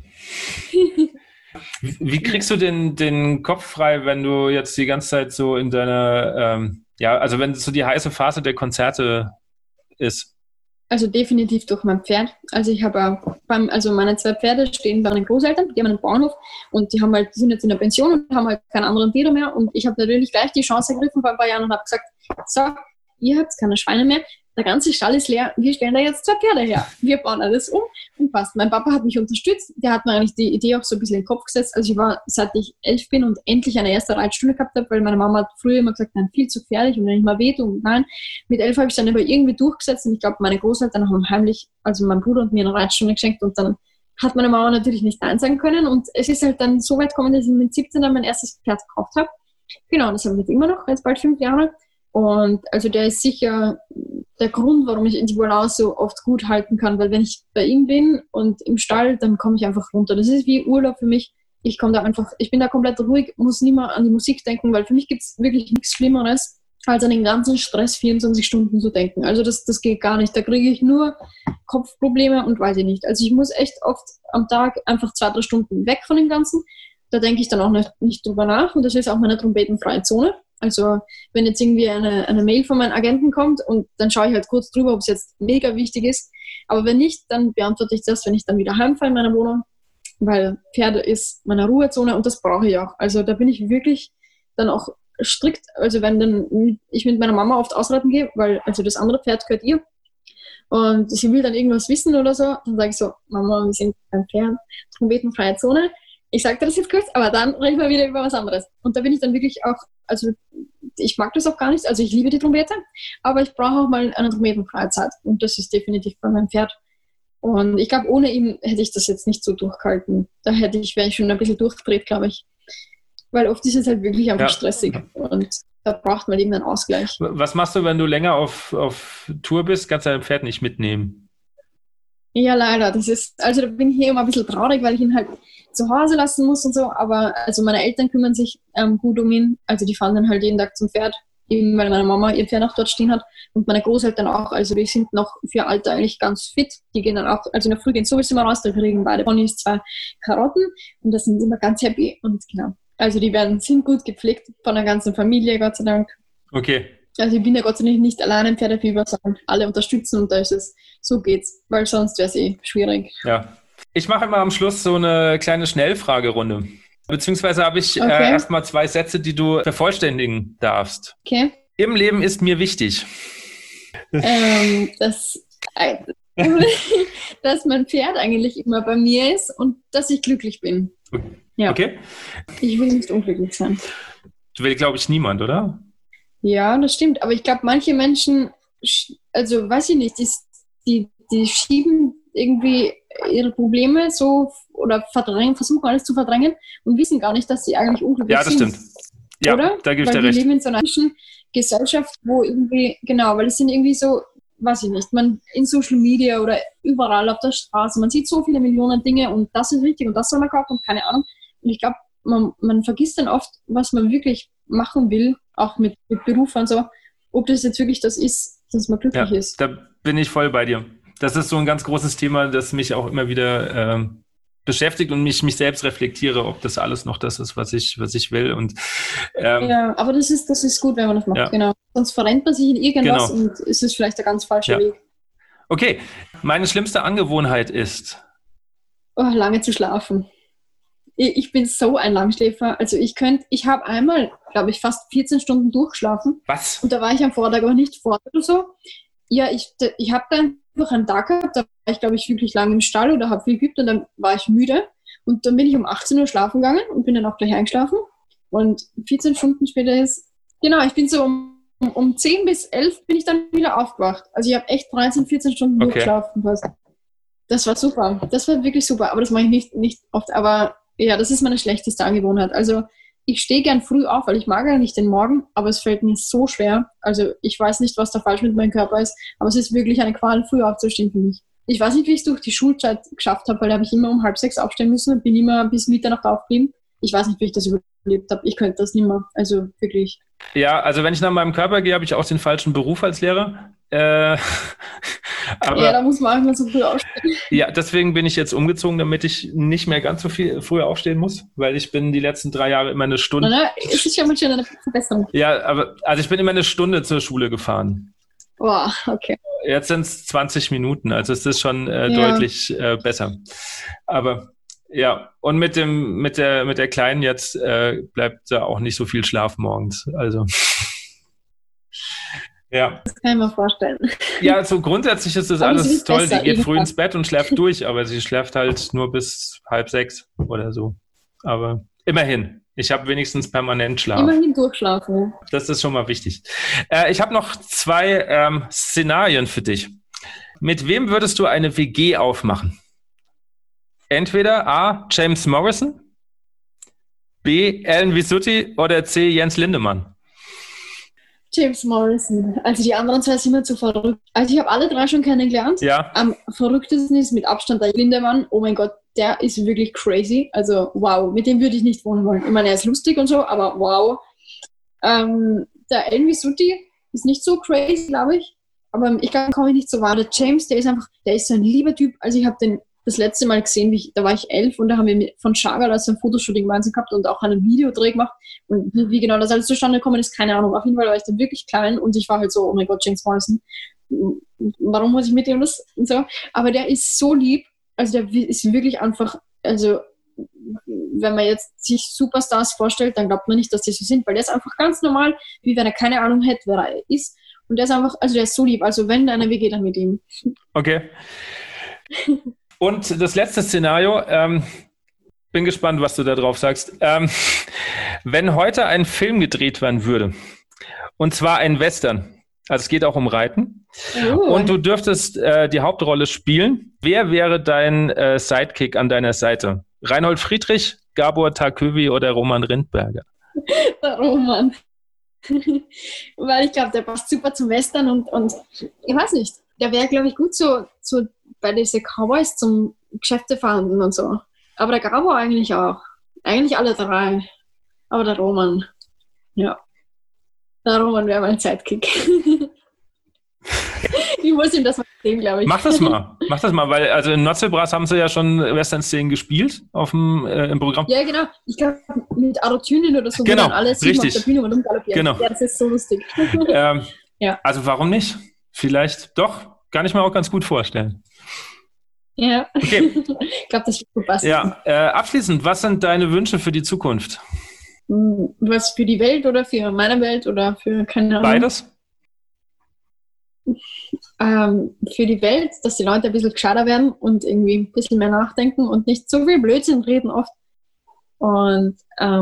Wie kriegst du den Kopf frei, wenn du jetzt die ganze Zeit so in deiner, also wenn so die heiße Phase der Konzerte ist? Also definitiv durch mein Pferd. Also ich habe meine 2 Pferde stehen bei meinen Großeltern, die haben einen Bauernhof und die sind jetzt in der Pension und haben halt keinen anderen Tiere mehr und ich habe natürlich gleich die Chance ergriffen vor ein paar Jahren und habe gesagt, so, ihr habt keine Schweine mehr, der ganze Stall ist leer, wir stellen da jetzt 2 Pferde her, wir bauen alles um und passt. Mein Papa hat mich unterstützt, der hat mir eigentlich die Idee auch so ein bisschen in den Kopf gesetzt, also ich war, seit ich 11 bin und endlich eine erste Reitstunde gehabt habe, weil meine Mama hat früher immer gesagt, nein, viel zu gefährlich und wenn ich mal wehtue und nein, mit 11 habe ich dann aber irgendwie durchgesetzt und ich glaube, meine Großeltern haben heimlich, also mein Bruder und mir eine Reitstunde geschenkt und dann hat meine Mama natürlich nicht nein sagen können und es ist halt dann so weit gekommen, dass ich mit 17 dann mein erstes Pferd gekauft habe. Genau, das habe ich jetzt immer noch, jetzt bald 5 Jahre. Und also der ist sicher der Grund, warum ich die Balance so oft gut halten kann, weil wenn ich bei ihm bin und im Stall, dann komme ich einfach runter. Das ist wie Urlaub für mich. Ich bin da komplett ruhig, muss nie mehr an die Musik denken, weil für mich gibt es wirklich nichts Schlimmeres, als an den ganzen Stress 24 Stunden zu denken. Also das geht gar nicht. Da kriege ich nur Kopfprobleme und weiß ich nicht. Also ich muss echt oft am Tag einfach 2-3 Stunden weg von dem Ganzen. Da denke ich dann auch nicht drüber nach und das ist auch meine trompetenfreie Zone. Also wenn jetzt irgendwie eine Mail von meinem Agenten kommt und dann schaue ich halt kurz drüber, ob es jetzt mega wichtig ist. Aber wenn nicht, dann beantworte ich das, wenn ich dann wieder heimfahre in meiner Wohnung, weil Pferde ist meine Ruhezone und das brauche ich auch. Also da bin ich wirklich dann auch strikt. Also wenn dann ich mit meiner Mama oft ausreiten gehe, weil also das andere Pferd gehört ihr und sie will dann irgendwas wissen oder so, dann sage ich so, Mama, wir sind beim Pferd, trompetenfreie Zone. Ich sage dir das jetzt kurz, aber dann reden wir wieder über was anderes. Und da bin ich dann wirklich auch, also ich mag das auch gar nicht, also ich liebe die Trompete, aber ich brauche auch mal eine trompetenfreie Zeit und das ist definitiv bei meinem Pferd. Und ich glaube, ohne ihn hätte ich das jetzt nicht so durchgehalten. Wäre ich schon ein bisschen durchgedreht, glaube ich. Weil oft ist es halt wirklich einfach stressig und da braucht man irgendeinen Ausgleich. Was machst du, wenn du länger auf Tour bist? Kannst du dein Pferd nicht mitnehmen? Ja, leider. Also da bin ich hier immer ein bisschen traurig, weil ich ihn halt zu Hause lassen muss und so. Aber also meine Eltern kümmern sich gut um ihn. Also die fahren dann halt jeden Tag zum Pferd, eben weil meine Mama ihr Pferd auch dort stehen hat. Und meine Großeltern auch. Also die sind noch für ihr Alter eigentlich ganz fit. Die gehen dann auch, also in der Früh gehen sowieso immer raus, da kriegen beide Ponys 2 Karotten. Und da sind sie immer ganz happy. Und genau. Also die sind gut gepflegt von der ganzen Familie, Gott sei Dank. Okay. Also ich bin ja Gott sei Dank nicht alleine im Pferdefieber, sondern alle unterstützen und da ist es, so geht's, weil sonst wäre es schwierig. Ja. Ich mache immer am Schluss so eine kleine Schnellfragerunde. Beziehungsweise habe ich erstmal 2 Sätze, die du vervollständigen darfst. Okay. Im Leben ist mir wichtig. Dass mein Pferd eigentlich immer bei mir ist und dass ich glücklich bin. Ja. Okay. Ich will nicht unglücklich sein. Will, glaube ich, niemand, oder? Ja, das stimmt. Aber ich glaube, manche Menschen, also weiß ich nicht, die schieben irgendwie ihre Probleme so oder versuchen alles zu verdrängen und wissen gar nicht, dass sie eigentlich unglücklich sind. Ja, das stimmt. Ja, oder? Da gebe ich dir recht. Wir leben in so einer Gesellschaft, wo irgendwie, genau, weil es sind irgendwie so, weiß ich nicht, man in Social Media oder überall auf der Straße, man sieht so viele Millionen Dinge und das ist wichtig und das soll man kaufen und keine Ahnung. Und ich glaube, man vergisst dann oft, was man wirklich machen will, auch mit Beruf und so, ob das jetzt wirklich das ist, dass man glücklich ist. Da bin ich voll bei dir. Das ist so ein ganz großes Thema, das mich auch immer wieder beschäftigt und mich selbst reflektiere, ob das alles noch das ist, was ich will. Und, ja, aber das ist gut, wenn man das macht, genau. Sonst verrennt man sich in irgendwas und es ist vielleicht der ganz falsche Weg. Okay, meine schlimmste Angewohnheit ist? Lange zu schlafen. Ich bin so ein Langschläfer. Also ich habe einmal, glaube ich, fast 14 Stunden durchgeschlafen. Was? Und da war ich am Vortag aber nicht fort oder so. Ja, ich habe dann einfach einen Tag gehabt, da war ich, glaube ich, wirklich lange im Stall oder habe viel geübt und dann war ich müde. Und dann bin ich um 18 Uhr schlafen gegangen und bin dann auch gleich eingeschlafen. Und 14 Stunden später ich bin so um 10 bis 11 bin ich dann wieder aufgewacht. Also ich habe echt 13, 14 Stunden durchgeschlafen fast. Das war super. Das war wirklich super. Aber das mache ich nicht oft. Aber ja, das ist meine schlechteste Angewohnheit. Also ich stehe gern früh auf, weil ich mag ja nicht den Morgen, aber es fällt mir so schwer. Also ich weiß nicht, was da falsch mit meinem Körper ist, aber es ist wirklich eine Qual, früh aufzustehen für mich. Ich weiß nicht, wie ich es durch die Schulzeit geschafft habe, weil da habe ich immer um 5:30 aufstehen müssen und bin immer bis Mitternacht aufgeblieben. Ich weiß nicht, wie ich das überlebt habe. Ich könnte das nicht mehr. Also wirklich. Ja, also wenn ich nach meinem Körper gehe, habe ich auch den falschen Beruf als Lehrer. Aber, ja, da muss man auch mal so früh aufstehen. Ja, deswegen bin ich jetzt umgezogen, damit ich nicht mehr ganz so viel früher aufstehen muss, weil ich bin die letzten 3 Jahre immer eine Stunde. Es ist ja mal schon eine Verbesserung. Ja, aber also ich bin immer eine Stunde zur Schule gefahren. Boah, okay. Jetzt sind es 20 Minuten, also es ist schon deutlich besser. Aber ja, und mit der Kleinen jetzt bleibt da auch nicht so viel Schlaf morgens. Also ja. Das kann ich mir vorstellen. Ja, so grundsätzlich ist das alles toll. Die geht früh ins Bett und schläft durch, aber sie schläft halt nur bis 5:30 oder so. Aber immerhin, ich habe wenigstens permanent Schlaf. Immerhin durchschlafen. Das ist schon mal wichtig. Ich habe noch 2 Szenarien für dich. Mit wem würdest du eine WG aufmachen? Entweder A. James Morrison, B. Alan Visuti oder C. Jens Lindemann. James Morrison. Also die anderen 2 sind mir zu verrückt. Also ich habe alle 3 schon kennengelernt. Ja. Am verrücktesten ist mit Abstand der Lindemann. Oh mein Gott, der ist wirklich crazy. Also wow, mit dem würde ich nicht wohnen wollen. Ich meine, er ist lustig und so, aber wow. Der Alan Visuti ist nicht so crazy, glaube ich. Aber ich glaube, komme ich nicht so wahr. Der James, der ist so ein lieber Typ. Also ich habe den das letzte Mal gesehen, da war ich 11 und da haben wir von Chagall also ein Fotoshooting gemeinsam gehabt und auch einen Videodreh gemacht. Und wie genau das alles zustande gekommen ist, keine Ahnung. Auf jeden Fall war ich dann wirklich klein und ich war halt so, oh mein Gott, James Morrison, warum muss ich mit ihm das und so? Aber der ist so lieb, also der ist wirklich einfach, also wenn man jetzt sich Superstars vorstellt, dann glaubt man nicht, dass die so sind, weil der ist einfach ganz normal, wie wenn er keine Ahnung hätte, wer er ist. Und der ist einfach, also der ist so lieb, also wenn einer WG, dann mit ihm. Okay. Und das letzte Szenario, bin gespannt, was du da drauf sagst. Wenn heute ein Film gedreht werden würde, und zwar ein Western, also es geht auch um Reiten, und du dürftest die Hauptrolle spielen, wer wäre dein Sidekick an deiner Seite? Reinhold Friedrich, Gabor Tarköwy oder Roman Rindberger? Der Roman. Weil ich glaube, der passt super zum Western und ich weiß nicht. der wäre, glaube ich, gut so bei diesen Cowboys zum Geschäftefahrenden und so. Aber der Gabo eigentlich auch. Eigentlich alle drei. Aber der Roman. Ja. Der Roman wäre mein Sidekick. Ich muss ihm das mal sehen, glaube ich. Mach das mal, weil also in Notzelbrass haben sie ja schon Western-Szenen gespielt im Programm. Ja, genau. Ich glaube, mit Autotunen oder so, genau, wo dann alle sieben auf der Bühne und umgaloppieren. Genau. Ja, das ist so lustig. Ja. Also warum nicht? Vielleicht doch, kann ich mir auch ganz gut vorstellen. Ja, okay. Ich glaube, das wird gut passen. Ja, abschließend, was sind deine Wünsche für die Zukunft? Was für die Welt oder für meine Welt oder für keine Ahnung? Beides? Für die Welt, dass die Leute ein bisschen gescheiter werden und irgendwie ein bisschen mehr nachdenken und nicht so viel Blödsinn reden oft. Und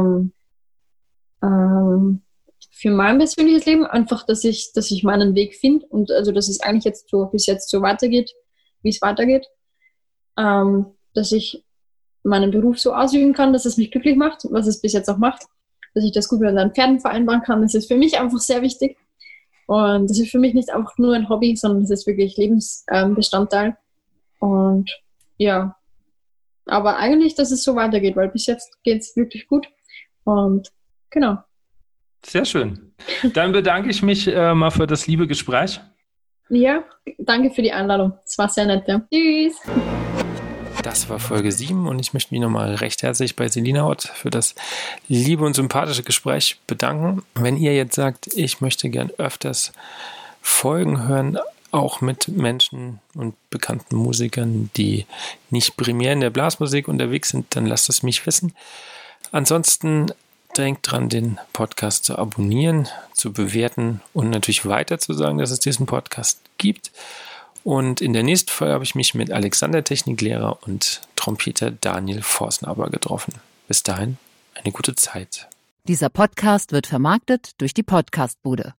für mein persönliches Leben einfach, dass ich meinen Weg finde und also, dass es eigentlich jetzt so bis jetzt so weitergeht, wie es weitergeht. Dass ich meinen Beruf so ausüben kann, dass es mich glücklich macht, was es bis jetzt auch macht. Dass ich das gut mit meinen Pferden vereinbaren kann, das ist für mich einfach sehr wichtig. Und das ist für mich nicht einfach nur ein Hobby, sondern es ist wirklich Lebensbestandteil. Und ja, aber eigentlich, dass es so weitergeht, weil bis jetzt geht es wirklich gut. Und genau. Sehr schön. Dann bedanke ich mich mal für das liebe Gespräch. Ja, danke für die Einladung. Es war sehr nett. Ja. Tschüss. Das war Folge 7 und ich möchte mich nochmal recht herzlich bei Selina Ott für das liebe und sympathische Gespräch bedanken. Wenn ihr jetzt sagt, ich möchte gern öfters Folgen hören, auch mit Menschen und bekannten Musikern, die nicht primär in der Blasmusik unterwegs sind, dann lasst es mich wissen. Ansonsten denkt dran, den Podcast zu abonnieren, zu bewerten und natürlich weiter zu sagen, dass es diesen Podcast gibt. Und in der nächsten Folge habe ich mich mit Alexander, Techniklehrer, und Trompeter Daniel Forsnaber getroffen. Bis dahin, eine gute Zeit. Dieser Podcast wird vermarktet durch die Podcastbude.